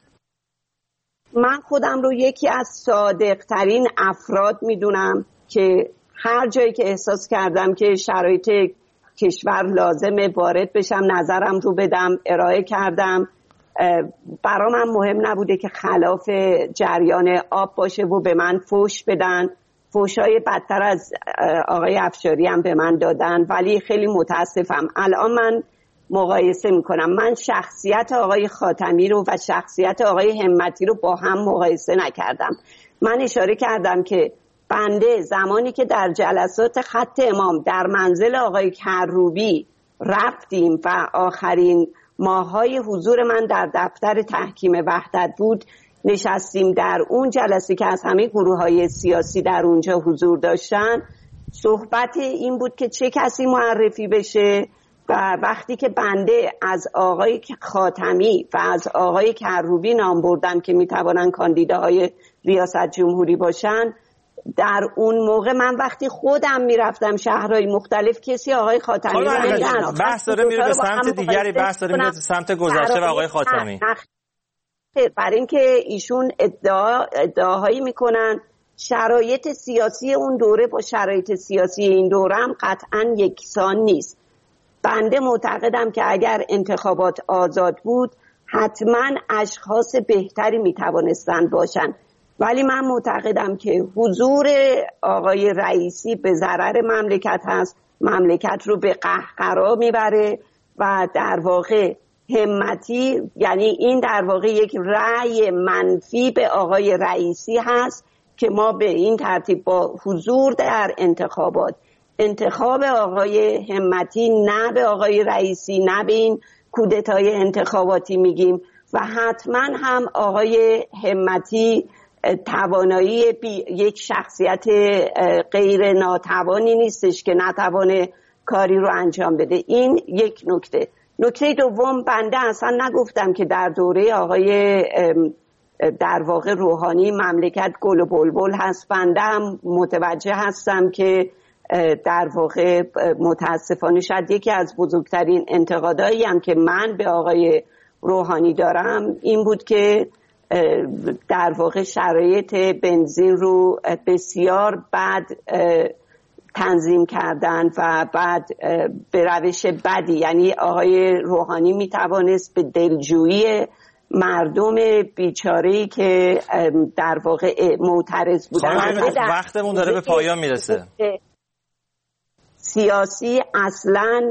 من خودم رو یکی از صادق ترین افراد میدونم که هر جایی که احساس کردم که شرایط کشور لازمه وارد بشم، نظرم رو بدم، ارائه کردم. برام هم مهم نبوده که خلاف جریان آب باشه و به من فوش بدن. فوشای بدتر از آقای افشاری هم به من دادن، ولی خیلی متاسفم. الان من مقایسه میکنم. من شخصیت آقای خاتمی رو و شخصیت آقای همتی رو با هم مقایسه نکردم. من اشاره کردم که بنده زمانی که در جلسات خط امام در منزل آقای کروبی رفتیم و آخرین ماهای حضور من در دفتر تحکیم وحدت بود، نشستیم در اون جلسه که از همه گروه‌های سیاسی در اونجا حضور داشتن، صحبت این بود که چه کسی معرفی بشه و وقتی که بنده از آقای خاتمی و از آقای کروبی نام بردم که میتوانن کاندیداهای ریاست جمهوری باشن، در اون موقع من وقتی خودم میرفتم شهرهای مختلف کسی آقای خاتمی رو نمیدن. بحث داره میره به سمت دیگری، بحث داره میره به سمت گذشته و آقای خاتمی. برای اینکه ایشون ادعا ادعاهایی میکنن شرایط سیاسی اون دوره با شرایط سیاسی این دوره هم قطعا یکسان نیست. بنده معتقدم که اگر انتخابات آزاد بود حتما اشخاص بهتری میتوانستند باشن، ولی من معتقدم که حضور آقای رئیسی به ضرر مملکت هست، مملکت رو به قهقرا میبره و در واقع همتی، یعنی این در واقع یک رأی منفی به آقای رئیسی هست که ما به این ترتیب با حضور در انتخابات انتخاب آقای همتی نه به آقای رئیسی نه به این کودتای انتخاباتی میگیم و حتما هم آقای همتی توانایی یک شخصیت غیر ناتوانی نیستش که نتوانه کاری رو انجام بده. این یک نکته. نکته دوم، بنده اصلا نگفتم که در دوره آقای در واقع روحانی مملکت گل و بلبل هست. بنده هم متوجه هستم که در واقع متاسفانه شاید یکی از بزرگترین انتقادایی هم که من به آقای روحانی دارم این بود که در واقع شرایط بنزین رو بسیار بد تنظیم کردن و بعد به روش بدی، یعنی آقای روحانی می توانست به دلجویی مردم بیچاره‌ای که در واقع معترض بودن. وقتمون داره به پایان میرسه. سیاسی اصلا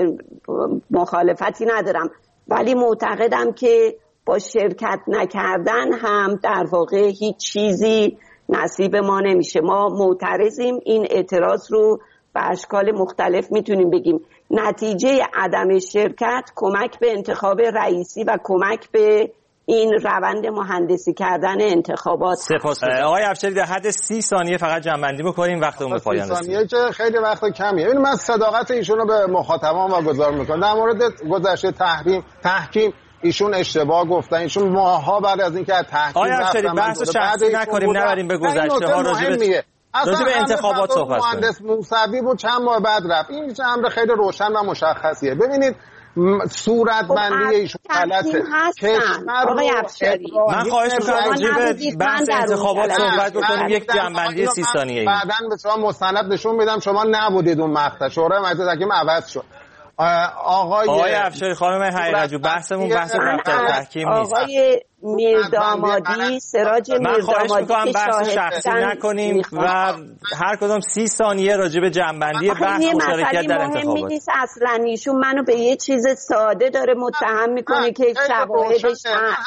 مخالفتی ندارم، ولی معتقدم که با شرکت نکردن هم در واقع هیچ چیزی نصیب ما نمیشه. ما معترضیم، این اعتراض رو به اشکال مختلف میتونیم بگیم. نتیجه عدم شرکت کمک به انتخاب رئیسی و کمک به این روند مهندسی کردن انتخابات. سپاس. آقای افشاری در حد سی ثانیه فقط جمع‌بندی بکنیم، وقتمون به پایان رسید. سی ثانیه که خیلی وقت کمیه. ببین من صداقت ایشون رو به مخاطبان واگذار میکنم. در مورد گذشته تحریم تحکیم ایشون اشتباه گفتن. ایشون ماها بعد از اینکه از تحکیم آقای افشاری بحث شخصی نکنیم، نبریم به گذشته ها. راجع به راجع به انتخابات صحبت کنیم. مهندس موسوی بود چند ماه بعد رفت. این چه امر خیلی روشن و مشخصیه. ببینید صورت بندی ایشون غلطه. آقای افشاری من خواهش می‌کنم راجع به بحث انتخابات صحبت بکنیم، یک جنبندی سی ثانیه‌ای. بعداً به شما مستند نشون میدم شما نبودید اون مقطع. شورای مجلس حکیم عوض شد. آقای آقای افشاری خانم حقیقت‌جو بحثمون بحث دفتر تحکیم نیست. آقای میردامادی سراج میردامادی من خواهش می‌کنم بحث شخصی نکنیم و هر کدوم سی ثانیه راجع به جنبندی بحث مشارکت در انتخابات. نیست اصلا. ایشون منو به یه چیز ساده داره متهم میکنه که شواهدش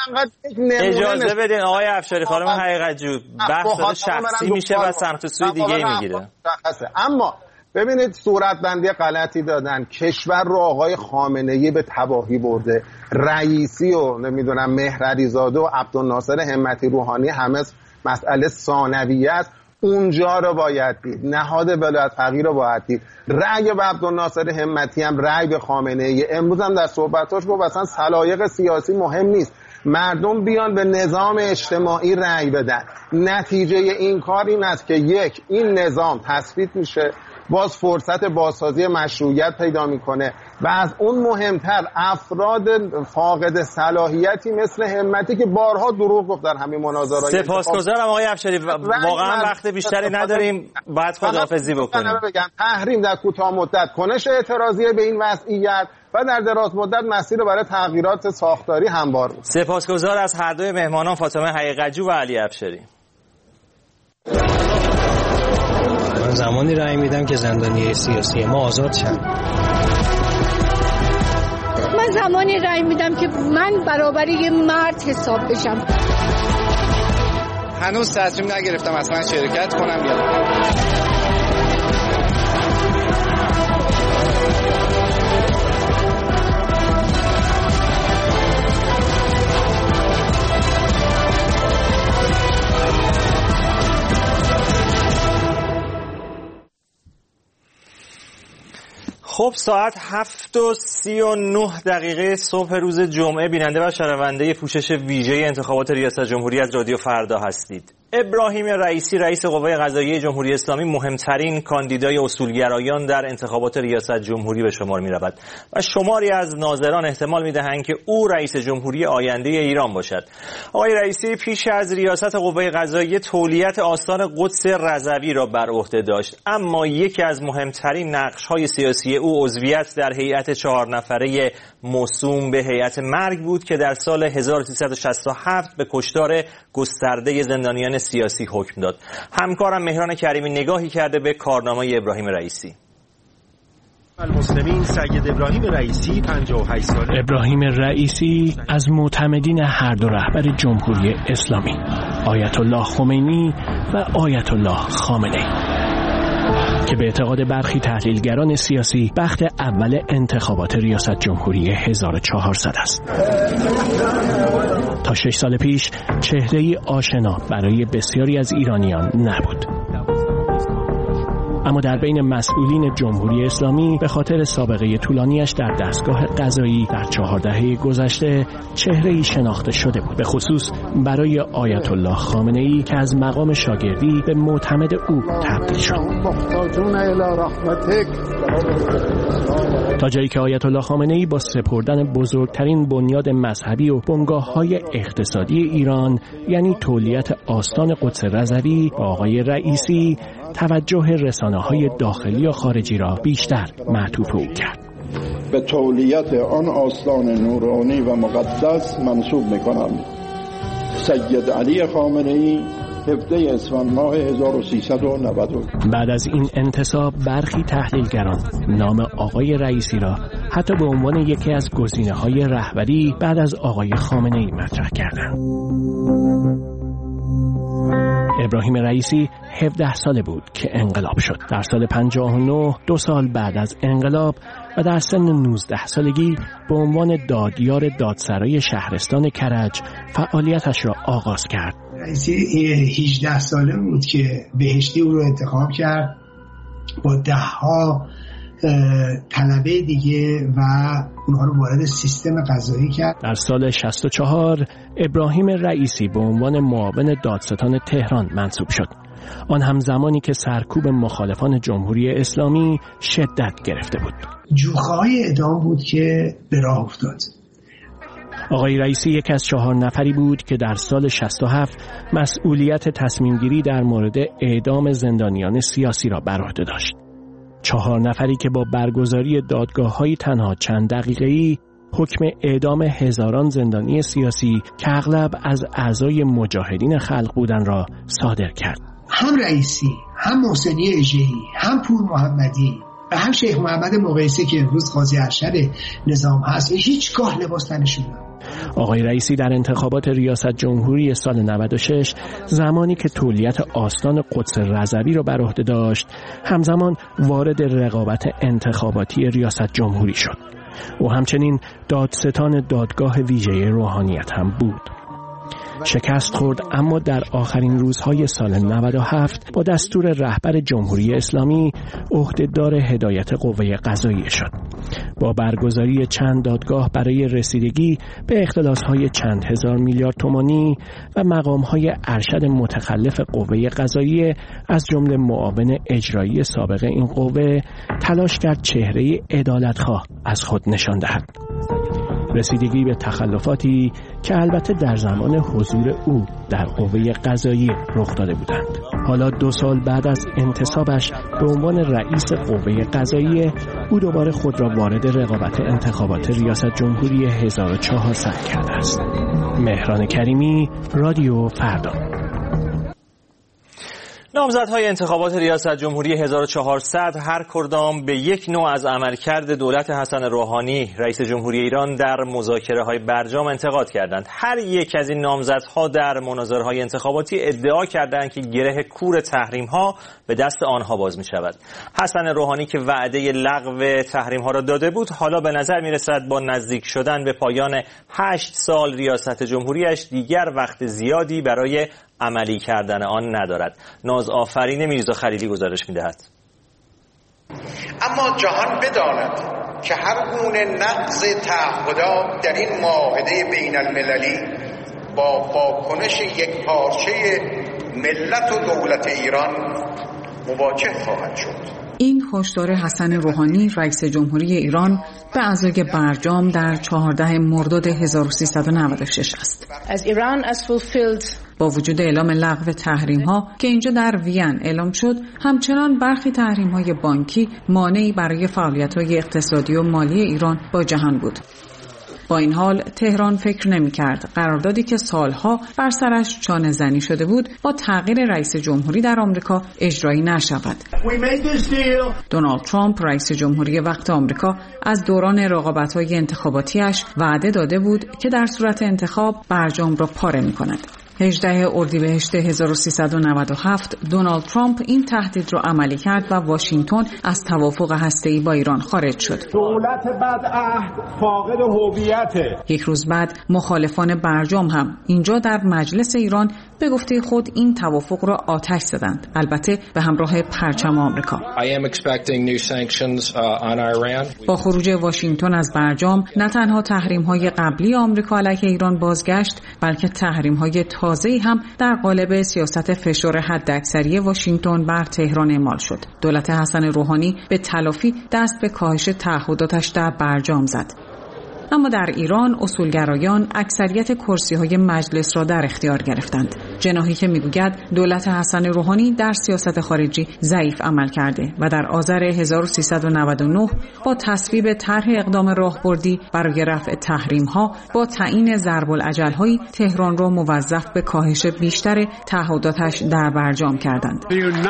اجازه بدین آقای افشاری خانم حقیقت‌جو بحث داره شخصی میشه و سمت سوی دیگه میگیره. اما ببینید صورتبندی غلطی دادن، کشور رو آقای خامنه‌ای به تباهی برده، رئیسی و نمیدونم مهرعلیزاده و عبدالناصر همتی روحانی همه مسئله ثانویه است. اونجا رو باید دید، نهاد ولایت فقیه رو باید دید. رأی به عبدالناصر همتی هم رأی به خامنه‌ای. امروز هم در صحبتاش گفت اصلا سلایق سیاسی مهم نیست، مردم بیان به نظام اجتماعی رأی بدن. نتیجه این کار این است که یک، این نظام تثبیت میشه، باز فرصت بازسازی مشروعیت پیدا میکنه و از اون مهمتر افراد فاقد صلاحیتی مثل همتی که بارها دروغ گفت در همین مناظرات. سپاسگزارم آقای افشاری، واقعا وقت بیشتری نداریم، باید خداحافظی بکنیم. بگم تحریم در کوتاه مدت، کنش اعتراضی به این وضعیت و در دراز مدت مسیر رو برای تغییرات ساختاری هموار بود. سپاسگزار از هر دوی مهمانان فاطمه حقیقت‌جو و علی افشاری. من زمانی رأی میدم که زندانی سیاسی ما آزاد شد. من زمانی رأی میدم که من برابر یه مرد حساب بشم. هنوز تصمیم نگرفتم اصلا شرکت کنم یا خب ساعت هفت و سی و نه دقیقه صبح روز جمعه بیننده و شنونده پوشش ویژه انتخابات ریاست جمهوری از رادیو فردا هستید. ابراهیم رئیسی رئیس قوه قضاییه جمهوری اسلامی مهمترین کاندیدای اصولگرایان در انتخابات ریاست جمهوری به شمار می رود و شماری از ناظران احتمال می دهند که او رئیس جمهوری آینده ایران باشد. آقای رئیسی پیش از ریاست قوه قضاییه تولیت آستان قدس رضوی را بر عهده داشت، اما یکی از مهمترین نقش‌های سیاسی او عضویت در هیئت چهار نفره موسوم به هیئت مرگ بود که در سال هزار و سیصد و شصت و هفت به کشتار گسترده زندانیان سیاسی حکم داد. همکارم مهران کریمی نگاهی کرده به کارنامه ابراهیم رئیسی. المسلمین سید ابراهیم رئیسی پنجاه و هشت ساله. ابراهیم رئیسی از معتمدین هر دو رهبر جمهوری اسلامی، آیت الله خمینی و آیت الله خامنه‌ای. که به اعتقاد برخی تحلیلگران سیاسی بخت اول انتخابات ریاست جمهوری هزار و چهارصد است. تا شش سال پیش چهره‌ای آشنا برای بسیاری از ایرانیان نبود. اما در بین مسئولین جمهوری اسلامی به خاطر سابقه طولانیش در دستگاه قضایی در چهار دهه گذشته چهره‌ای شناخته شده بود، به خصوص برای آیت الله خامنه‌ای که از مقام شاگردی به معتمد او تبدیل شد. تا جایی که آیت الله خامنه‌ای با سپردن بزرگترین بنیاد مذهبی و بنگاه‌های اقتصادی ایران، یعنی تولیت آستان قدس رضوی، با آقای رئیسی توجه رسانه‌های داخلی و خارجی را بیشتر معطوف او کرد. به تولیت آن آستان نورانی و مقدس منسوب می‌کنم. سید علی خامنه‌ای هفده اسفند ماه هزار و سیصد و نود و دو. بعد از این انتصاب برخی تحلیلگران نام آقای رئیسی را حتی به عنوان یکی از گزینه‌های رهبری بعد از آقای خامنه‌ای مطرح کردند. ابراهیم رئیسی هفده ساله بود که انقلاب شد. در سال پنجاه و نه، دو سال بعد از انقلاب و در سن نوزده سالگی به عنوان دادیار دادسرای شهرستان کرج فعالیتش را آغاز کرد. رئیسی هجده ساله بود که بهشتی او را انتخاب کرد با ده ها طلبه دیگه و اونها رو وارد سیستم قضایی کرد. در سال شصت و چهار ابراهیم رئیسی به عنوان معاون دادستان تهران منصوب شد. آن هم زمانی که سرکوب مخالفان جمهوری اسلامی شدت گرفته بود. جوخه‌های اعدام بود که به راه افتاد. آقای رئیسی یک از چهار نفری بود که در سال شصت و هفت مسئولیت تصمیم گیری در مورد اعدام زندانیان سیاسی را بر عهده داشت. چهار نفری که با برگزاری دادگاه‌های تنها چند دقیقه‌ای حکم اعدام هزاران زندانی سیاسی که اغلب از اعضای مجاهدین خلق بودن را صادر کرد. هم رئیسی، هم محسنی اژه‌ای، هم پور محمدی و هم شیخ محمد مقیسی که امروز قاضی ارشد نظام هست هیچگاه لباس تنشون نداشتند. آقای رئیسی در انتخابات ریاست جمهوری سال نود و شش زمانی که تولیت آستان قدس رضوی را بر عهده داشت، همزمان وارد رقابت انتخاباتی ریاست جمهوری شد. او همچنین دادستان دادگاه ویژه روحانیت هم بود. شکست خورد، اما در آخرین روزهای سال نود و هفت با دستور رهبر جمهوری اسلامی عهدهدار هدایت قوه قضاییه شد. با برگزاری چند دادگاه برای رسیدگی به اختلاس‌های چند هزار میلیارد تومانی و مقام‌های ارشد متخلف قوه قضاییه از جمله معاون اجرایی سابق این قوه تلاش کرد چهره عدالتخواه از خود نشان دهد. رسیدگی به تخلفاتی که البته در زمان حضور او در قوه قضاییه رخ داده بودند. حالا دو سال بعد از انتصابش به عنوان رئیس قوه قضاییه، او دوباره خود را وارد رقابت انتخابات ریاست جمهوری هزار و چهارصد کرده است. مهران کریمی، رادیو فردا. نامزدهای انتخابات ریاست جمهوری هزار و چهارصد هر کدام به یک نوع از عملکرد دولت حسن روحانی رئیس جمهوری ایران در مذاکره‌های برجام انتقاد کردند. هر یک از این نامزدها در مناظره‌های انتخاباتی ادعا کردند که گره کور تحریم‌ها به دست آنها باز می‌شود. حسن روحانی که وعده لغو تحریم‌ها را داده بود، حالا به نظر می‌رسد با نزدیک شدن به پایان هشت سال ریاست جمهوریش دیگر وقت زیادی برای عملی کردن آن ندارد. ناز آفرین میرزا خلیلی گزارش می‌دهد. اما جهان بداند که هر گونه نقض تعهدات در این معاهده بین المللی با واکنش یک پارچه ملت و دولت ایران مواجه خواهد شد. این هشدار حسن روحانی رئیس جمهوری ایران به اعضای برجام در چهاردهم مرداد هزار و سیصد و نود و شش است. As Iran has fulfilled با وجود اعلام لغو تحریم‌ها که اینجا در وین اعلام شد، همچنان برخی تحریم‌های بانکی مانعی برای فعالیت‌های اقتصادی و مالی ایران با جهان بود. با این حال تهران فکر نمی‌کرد قراردادی که سالها بر سرش چانه زنی شده بود با تغییر رئیس جمهوری در آمریکا اجرایی نشود. دونالد ترامپ رئیس جمهوری وقت آمریکا از دوران رقابت‌های انتخاباتیش وعده داده بود که در صورت انتخاب برجام را پاره می‌کند. هجدهم اردیبهشت هزار و سیصد و نود و هفت دونالد ترامپ این تهدید را عملی کرد و واشنگتن از توافق هسته‌ای با ایران خارج شد. دولت بدعهد فاقد هویته. یک روز بعد مخالفان برجام هم اینجا در مجلس ایران به گفته خود این توافق را آتش زدند، البته به همراه پرچم آمریکا. با خروج واشنگتن از برجام نه تنها تحریم‌های قبلی آمریکا علیه ایران بازگشت، بلکه تحریم‌های تازه‌ای هم در قالب سیاست فشار حداکثری واشنگتن بر تهران اعمال شد. دولت حسن روحانی به تلافی دست به کاهش تعهداتش در برجام زد. اما در ایران اصولگرایان اکثریت کرسی‌های مجلس را در اختیار گرفتند. جناحی که میگوید دولت حسن روحانی در سیاست خارجی ضعیف عمل کرده و در آذر هزار و سیصد و نود و نه با تصویب طرح اقدام راهبردی برای رفع تحریم‌ها با تعیین ضرب‌الاجل‌های تهران را موظف به کاهش بیشتر تعهداتش در برجام کردند.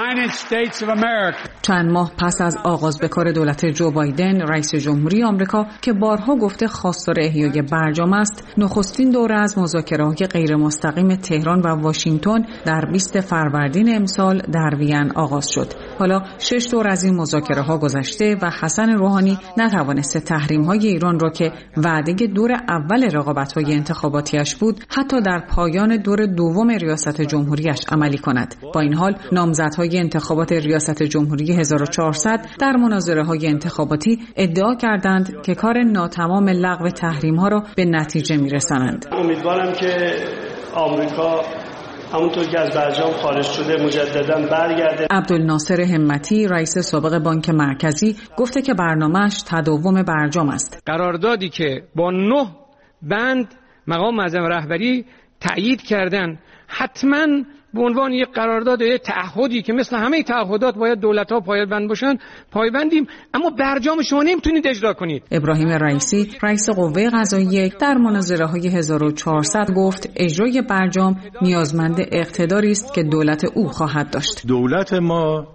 چند ماه پس از آغاز به کار دولت جو بایدن رئیس جمهوری آمریکا که بارها گفته خواستار احیای برجام است، نخستین دوره از مذاکره‌های غیر مستقیم تهران و واشنگتن در بیست فروردین امسال در وین آغاز شد. حالا شش دور از این مذاکره‌ها گذشته و حسن روحانی نتوانسته تحریم‌های ایران را که وعده دور اول رقابت‌های انتخاباتیش بود حتی در پایان دور دوم ریاست جمهوریش عملی کند. با این حال نامزدهای انتخابات ریاست جمهوری هزار و چهارصد در مناظره‌های انتخاباتی ادعا کردند که کار ناتمام لغو تحریم‌ها را به نتیجه می‌رسانند. امیدوارم که آمریکا همونطور که از برجام خارج شده مجددا برگرده. عبدالناصر همتی رئیس سابق بانک مرکزی گفته که برنامه‌اش تداوم برجام است. قراردادی که با نه بند مقام معظم رهبری تأیید کردن حتما به عنوان یک قرارداد یک تعهدی که مثل همه تعهدات باید دولت‌ها پایبند باشن پایبندیم، اما برجام شما نمیتونید اجرا کنید. ابراهیم رئیسی رئیس قوه قضاییه در مناظره‌های هزار و چهارصد گفت اجرای برجام نیازمند اقتداری است که دولت او خواهد داشت. دولت ما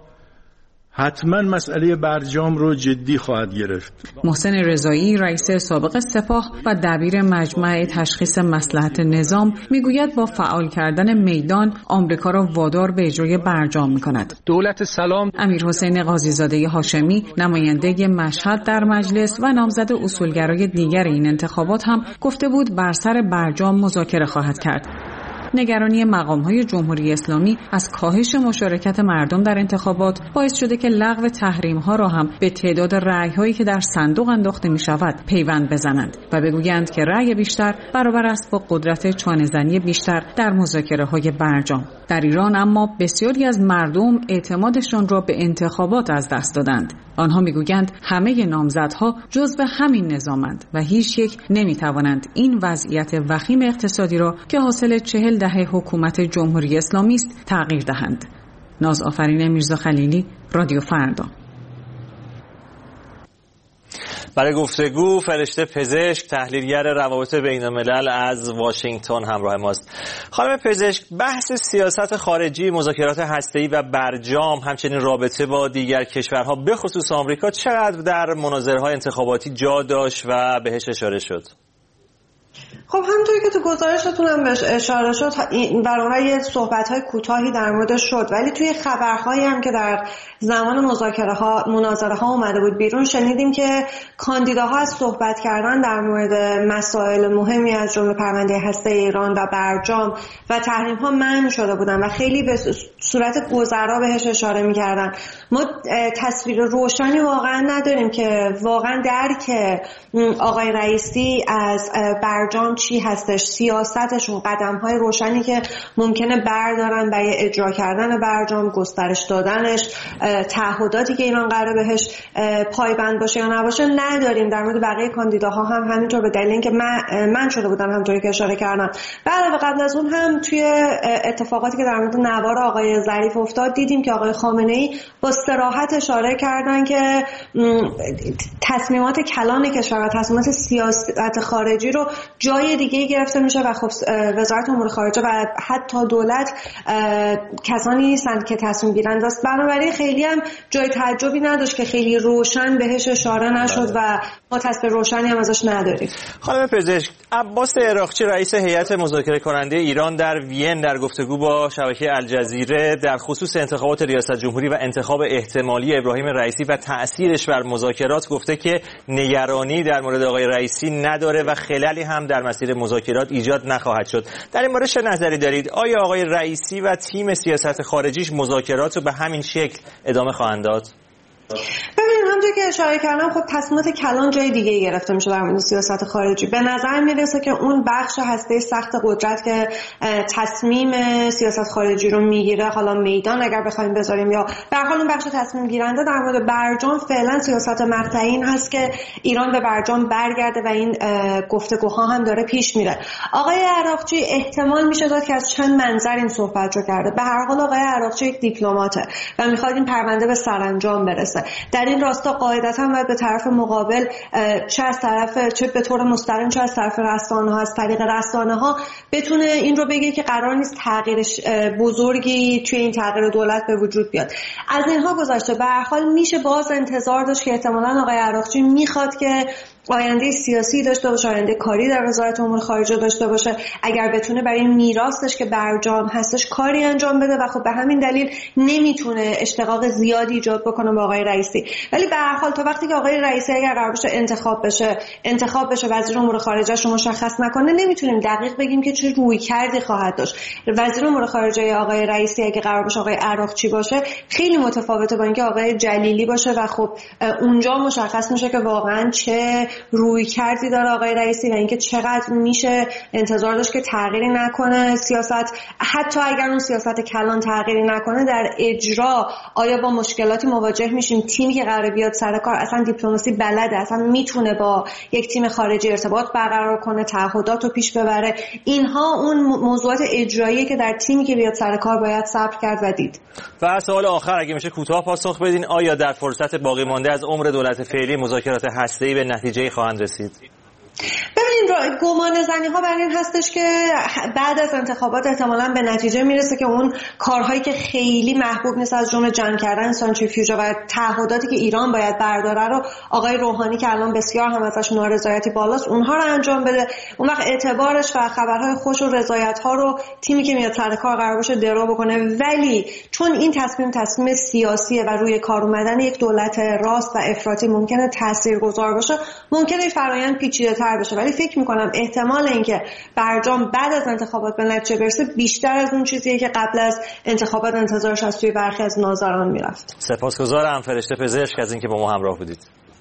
حتما مسئله برجام رو جدی خواهد گرفت. محسن رضایی رئیس سابق سپاه و دبیر مجمع تشخیص مصلحت نظام میگوید با فعال کردن میدان آمریکا را وادار به اجرای برجام میکند. دولت سلام. امیرحسین قاضیزاده هاشمی نماینده مشهد در مجلس و نامزد اصولگرای دیگر این انتخابات هم گفته بود بر سر برجام مذاکره خواهد کرد. نگرانی مقام‌های جمهوری اسلامی از کاهش مشارکت مردم در انتخابات باعث شده که لغو تحریم‌ها را هم به تعداد رأی‌هایی که در صندوق انداخته می‌شود پیوند بزنند و بگویند که رأی بیشتر برابر است با قدرت چانه‌زنی بیشتر در مذاکره‌های برجام. در ایران اما بسیاری از مردم اعتمادشان را به انتخابات از دست دادند. آنها میگویند همه نامزدها جزو همین نظامند و هیچ یک نمیتوانند این وضعیت وخیم اقتصادی را که حاصل چهل دهه حکومت جمهوری اسلامی است تغییر دهند. ناز آفرین میرزا خلیلی، رادیو فردا. برای گفتگو فرشته پزشک تحلیلگر روابط بین الملل از واشنگتن همراه ماست. خانم پزشک، بحث سیاست خارجی، مذاکرات هسته‌ای و برجام همچنین رابطه با دیگر کشورها به خصوص آمریکا چقدر در مناظره‌های انتخاباتی جا داشت و بهش اشاره شد؟ خب همونطوری که تو گزارشتون هم بهش اشاره شد برای یه صحبت‌های کوتاهی در موردش شد، ولی توی خبرهایی هم که در زمان مذاکره ها مناظره ها اومده بود بیرون شنیدیم که کاندیداها از صحبت کردن در مورد مسائل مهمی از جمله پرونده هسته ایران و برجام و تحریم ها منع شده بودن و خیلی به صورت گذرا بهش اشاره می‌کردن. ما تصویر روشنی واقعا نداریم که واقعا درک آقای رئیسی از برجام چی هستش، سیاستشون، قدم‌های روشنی که ممکنه بردارن برای اجرا کردن برجام، گسترش دادنش، تعهداتی که ایران قراره بهش پایبند باشه یا نباشه نداریم. در مورد بقیه کاندیداها هم همینطور به دلیل اینکه من, من شده بودن همونطوری که اشاره کردم. علاوه قبل از اون هم توی اتفاقاتی که در مورد نوار آقای ظریف افتاد دیدیم که آقای خامنه‌ای با صراحت اشاره کردن که تصمیمات کلان کشور و تصمیمات سیاست خارجی رو جای دیگه گرفته میشه و خب وزارت امور خارجه و حتی دولت کسانی نیستند که تصمیم گیرند است. بنابراین خیلی هم جای تعجبی نداشت که خیلی روشن بهش اشاره نشد و ما تصویر روشنی هم ازش نداریم. خانم پزشک، عباس عراقچی رئیس هیئت مذاکره کننده ایران در وین در گفتگو با شبکه الجزیره در خصوص انتخابات ریاست جمهوری و انتخاب احتمالی ابراهیم رئیسی و تأثیرش بر مذاکرات گفته که نگرانی در مورد آقای رئیسی نداره و خللی هم در مسیر مذاکرات ایجاد نخواهد شد. در این مورد چه نظری دارید؟ آیا آقای رئیسی و تیم سیاست خارجیش مذاکرات رو به همین شکل ادامه خواهند داد؟ ببینید همونطور که اشاره کردم خب تصمیمات کلان جای دیگه گرفته میشه در مورد سیاست خارجی. به نظر میرسه که اون بخش هسته سخت قدرت که تصمیم سیاست خارجی رو میگیره، حالا میدان اگر بخوایم بذاریم یا به هر حال اون بخش تصمیم گیرنده در مورد برجام، فعلا سیاست مقطعی این هست که ایران به برجام برگرده و این گفتگوها هم داره پیش میره. آقای عراقچی احتمال میشه داد که از چند منظر این صحبت رو کرده. به هر حال آقای عراقچی یک دیپلماته و میخواد این پرونده به سرانجام برسه. در این راستا قاعدتا باید به طرف مقابل چه از طرف چه به طور مستقیم چه از طرف رسانه‌ها از طریق رسانه‌ها بتونه این رو بگه که قرار نیست تغییر بزرگی توی این تغییر دولت به وجود بیاد. از اینها گذشته به هر حال میشه باز انتظار داشت که احتمالاً آقای عراقچی میخواد که آینده سیاسی داشته باشه، آینده کاری در وزارت امور خارجه داشته باشه، اگر بتونه برای میراثش که برجام هستش کاری انجام بده و خب به همین دلیل نمیتونه اشتقاق زیادی ایجاد بکنه با آقای رئیسی. ولی به هر حال تا وقتی که آقای رئیسی اگر قرار باشه انتخاب بشه انتخاب بشه وزیر امور خارجه رو مشخص نکنه، نمیتونیم دقیق بگیم که چه رویکردی خواهد داشت. وزیر امور خارجه آقای رئیسی اگه قرار باشه آقای عراقچی باشه خیلی متفاوته با اینکه آقای جلیلی باشه و خب اونجا مشخص میشه که واقعا چه روی کردی داره آقای رئیسی و اینکه چقدر میشه انتظار داشت که تغییری نکنه سیاست. حتی اگر اون سیاست کلان تغییری نکنه در اجرا آیا با مشکلاتی مواجه میشیم؟ تیمی که قراره بیاد سر کار اصلا دیپلماسی بلده، اصلا میتونه با یک تیم خارجی ارتباط برقرار کنه، تعهدات رو پیش ببره. اینها اون موضوعات اجرایی که در تیمی که بیاد سر کار باید صبر کرد و دید. و سوال آخر اگه میشه کوتاه پاسخ بدین، آیا در فرصت باقی مانده از عمر دولت فعلی مذاکرات هسته‌ای به نتیجه خواهند رسید؟ ببینید گمان زنی ها بر این هستش که بعد از انتخابات احتمالاً به نتیجه میرسه که اون کارهایی که خیلی محبوب نیست از جمله جمع کردن سانتریفیوژ و تعهداتی که ایران باید برداره رو آقای روحانی که الان بسیار هم ازش نارضایتی بالاست اونها رو انجام بده. اون وقت اعتبارش و خبرهای خوش و رضایت ها رو تیمی که میاد سر کار قرار باشه درو بکنه. ولی چون این تصمیم تصمیم سیاسیه و روی کار اومدن یک دولت راست و افراطی ممکنه تاثیرگذار باشه، ممکنه فرآیند پیچیده‌تر بشه. ولی فکر میکنم احتمال اینکه برجام بعد از انتخابات به نتیجه برسه بیشتر از اون چیزیه که قبل از انتخابات انتظارش از توی برخی از ناظران میرفت. سپاسگزارم فرشته پزشک از اینکه با ما همراه بودید.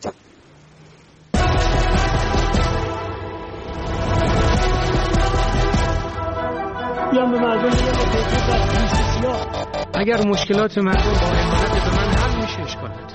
اگر مشکلات مردم با امانت به من حل میشه اشکال نداره.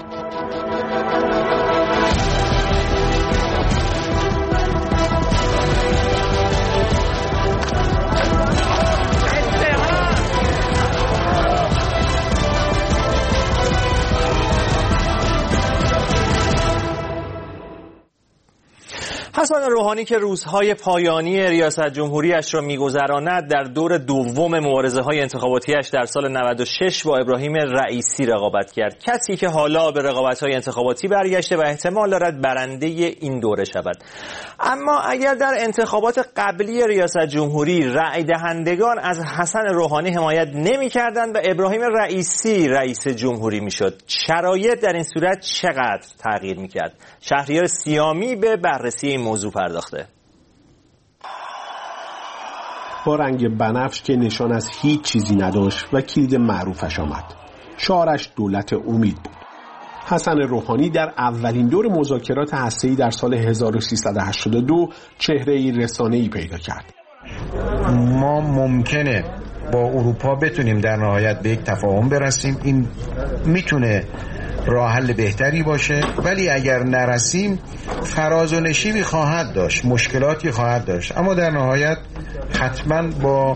حسن روحانی که روزهای پایانی ریاست جمهوریش را می‌گذراند در دور دوم مبارزه‌های انتخاباتیش در سال نود و شش با ابراهیم رئیسی رقابت کرد، کسی که حالا به رقابت‌های انتخاباتی برگشته و احتمال دارد برنده این دوره شود. اما اگر در انتخابات قبلی ریاست جمهوری رأی دهندگان از حسن روحانی حمایت نمی‌کردند و ابراهیم رئیسی رئیس جمهوری می‌شد، شرایط در این صورت چقدر تغییر می‌کرد؟ شهریار سیامی به بررسی این موضوع پرداخته. با رنگ بنفش که نشان از هیچ چیزی نداشت و کلید معروفش آمد. شعارش دولت امید بود. حسن روحانی در اولین دور مذاکرات هسته‌ای در سال هزار و سیصد و هشتاد و دو چهره‌ای رسانه‌ای پیدا کرد. ما ممکنه با اروپا بتونیم در نهایت به یک تفاهم برسیم، این میتونه راه حل بهتری باشه، ولی اگر نرسیم فراز و نشیبی خواهد داشت، مشکلاتی خواهد داشت، اما در نهایت حتما با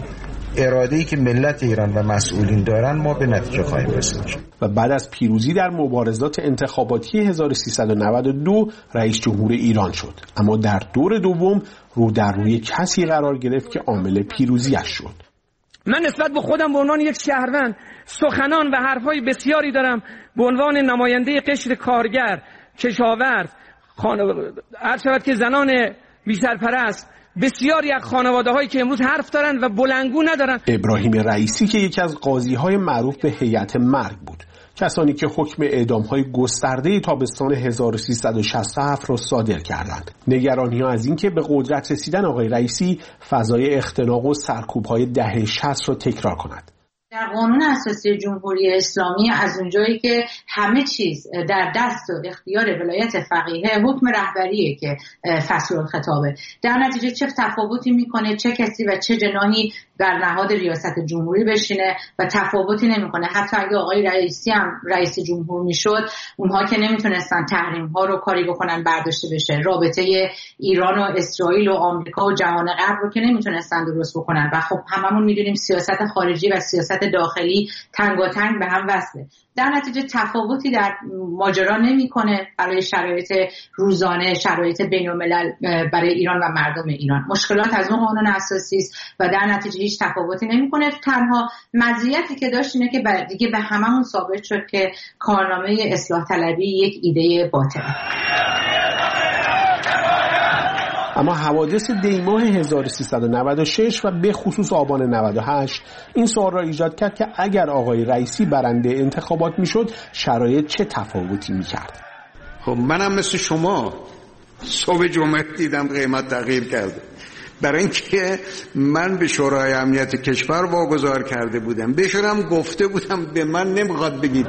اراده‌ای که ملت ایران و مسئولین دارن ما به نتیجه خواهیم رسید. و بعد از پیروزی در مبارزات انتخاباتی هزار و سیصد و نود و دو رئیس جمهور ایران شد، اما در دور دوم رو در روی کسی قرار گرفت که عامل پیروزیش شد. من نسبت به خودم به عنوان یک شهروند سخنان و حرفهای بسیاری دارم به عنوان نماینده قشر کارگر، کشاورز، خانواده، هر شود که زنان بی‌سرپرست، بسیاری از خانواده هایی که امروز حرف دارن و بلندگو ندارن. ابراهیم رئیسی که یکی از قاضی های معروف به هیئت مرگ بود، کسانی که حکم اعدام های گسترده تابستان هزار و سیصد و شصت و هفت را صادر کردند. نگرانی ها از اینکه به قدرت رسیدن آقای رئیسی فضای اختناق و سرکوب های دهه شصت را تکرار کند. در قانون اساسی جمهوری اسلامی از اونجایی که همه چیز در دست و اختیار ولایت فقیه، حکم رهبریه که فصل الخطابه، در نتیجه چه تفاوتی میکنه چه کسی و چه جناحی در نهاد ریاست جمهوری بشینه و تفاوتی نمیکنه. حتی اگه آقای رئیسی هم رئیس جمهور میشد، اونها که نمیتونستن تحریم ها رو کاری بکنن برداشته بشه، رابطه ایران و اسرائیل و آمریکا و جهان غرب رو که نمیتونستن درست بکنن. و خب هممون میدونیم سیاست خارجی و سیاست داخلی تنگاتنگ به هم وصله. در نتیجه تفاوتی در ماجرا نمیکنه برای شرایط روزانه، شرایط بین‌الملل برای ایران و مردم ایران. مشکلات از اون قانون اساسی است و در نتیجه هیچ تفاوتی نمیکنه. تنها مزیتی که داشت اینه که دیگه به هممون ثابت شد که کارنامه اصلاح طلبی یک ایده باطله. اما حوادث دیماه هزار و سیصد و نود و شش و به خصوص آبان نود و هشت این سوال را ایجاد کرد که اگر آقای رئیسی برنده انتخابات میشد شرایط چه تفاوتی میکرد. خب منم مثل شما صبح جمعه دیدم قیمت تغییر کرده، برای اینکه من به شورای امنیت کشور واگذار کرده بودم، بهشونم گفته بودم به من نمیخواد بگید.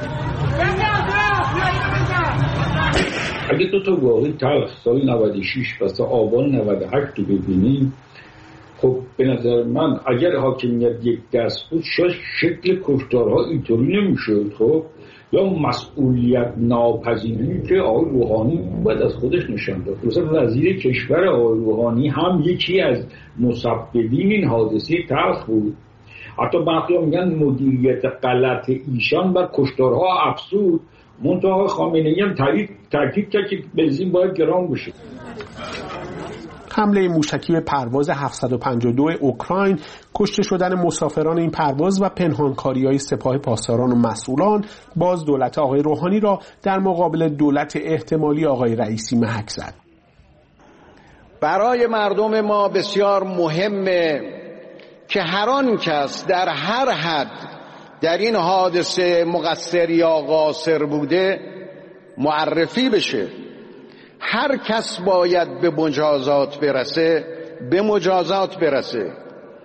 اگه دو تا واقعی تلخ سال نود و شش و آبان نود و هشت رو ببینیم، خب به نظر من اگر حاکمیت یک دست بود شاید شکل کشتارها اینطوری نمیشد. خب یا مسئولیت ناپذیری که آقای روحانی باید از خودش نشان داد. مثلا وزیر کشور آقای روحانی هم یکی از مسببین این حادثه تلخ بود. حتی بعضیا میگن مدیریت غلط ایشان و کشتارها افزود. منتها خامنه‌ای هم تاکید کرد که بنزین باید گران بشه. حمله موشکی به پرواز هفتصد و پنجاه و دو اوکراین، کشته شدن مسافران این پرواز و پنهانکاری‌های سپاه پاسداران و مسئولان باز دولت آقای روحانی را در مقابل دولت احتمالی آقای رئیسی محک زد. برای مردم ما بسیار مهمه که هر آن کس در هر حد در این حادثه مقصر یا قاصر بوده معرفی بشه. هر کس باید به مجازات برسه به مجازات برسه.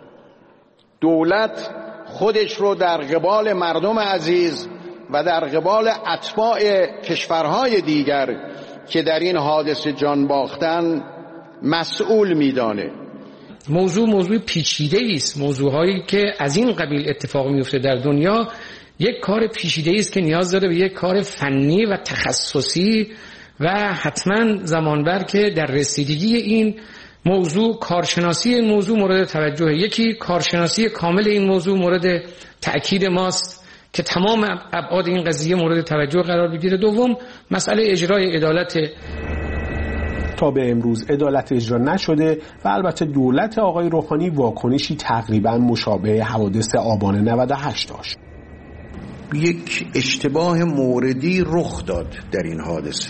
دولت خودش رو در قبال مردم عزیز و در قبال اتباع کشورهای دیگر که در این حادثه جان باختن مسئول میدانه. موضوع موضوع پیچیده است. موضوعهایی که از این قبیل اتفاق میفته در دنیا یک کار پیچیده است که نیاز داره به یک کار فنی و تخصصی و حتما زمانبر که در رسیدگی این موضوع کارشناسی این موضوع مورد توجه. یکی کارشناسی کامل این موضوع مورد تأکید ماست که تمام ابعاد این قضیه مورد توجه قرار بگیره. دوم مسئله اجرای عدالت. تا به امروز عدالت اجرا نشده و البته دولت آقای روحانی واکنشی تقریبا مشابه حوادث آبان نود و هشت داشت. یک اشتباه موردی رخ داد در این حادثه.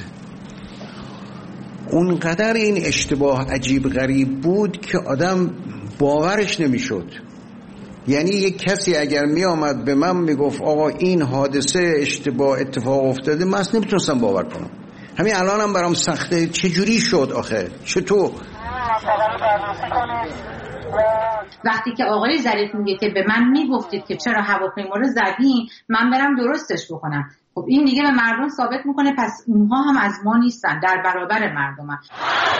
اونقدر این اشتباه عجیب غریب بود که آدم باورش نمیشد. یعنی یک کسی اگر می آمد به من می گفت آقا این حادثه اشتباه اتفاق افتاده، من اصلا نمیتونستم باور کنم. همین الان هم برام سخته. چجوری شد آخه؟ چطور؟ وقتی که آقای ظریف میگه که به من میگفتید که چرا هواپیما رو زدین، من برم درستش بکنم، خب این دیگه به مردم ثابت میکنه پس اونها هم از ما نیستن، در برابر مردم هم.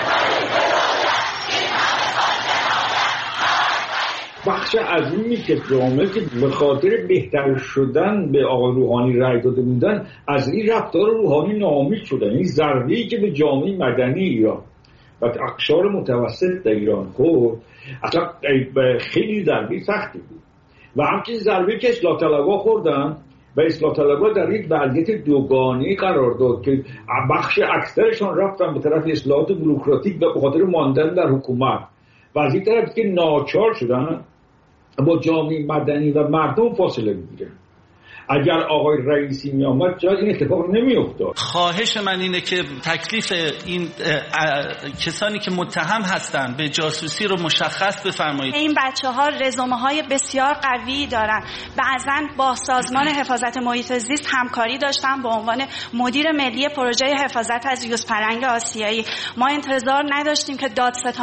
بخش عظیمی که جامعه که به خاطر بهتر شدن به آقای روحانی رأی داده بودن از این رفتار روحانی ناامید شدن. این ضربه‌ای که به جامعه مدنی ایران و اقشار متوسط در ایران خورد اصلا خیلی ضربه سختی بود. و همچنین ضربه که اصلاح طلبها خوردن و اصلاح طلبها در یک وضعیت دوگانه‌ای قرار داد که بخش اکثرشان رفتن به طرف اصلاحات بوروکراتیک و به خاطر ماندن در حکومت و از این طرف که ناچار شدن با جامعه مدنی و مردم فاصله میگیرن. اگر آقای رئیسی می آمد جای این اتفاق نمی افتاد. خواهش من اینه که تکلیف این کسانی که متهم هستند به جاسوسی رو مشخص بفرمایید. این بچه ها رزومه های بسیار قوی دارن. بعضا با سازمان حفاظت محیط زیست همکاری داشتن به عنوان مدیر ملی پروژه حفاظت از یوزپلنگ آسیایی. ما انتظار نداشتیم که دادستان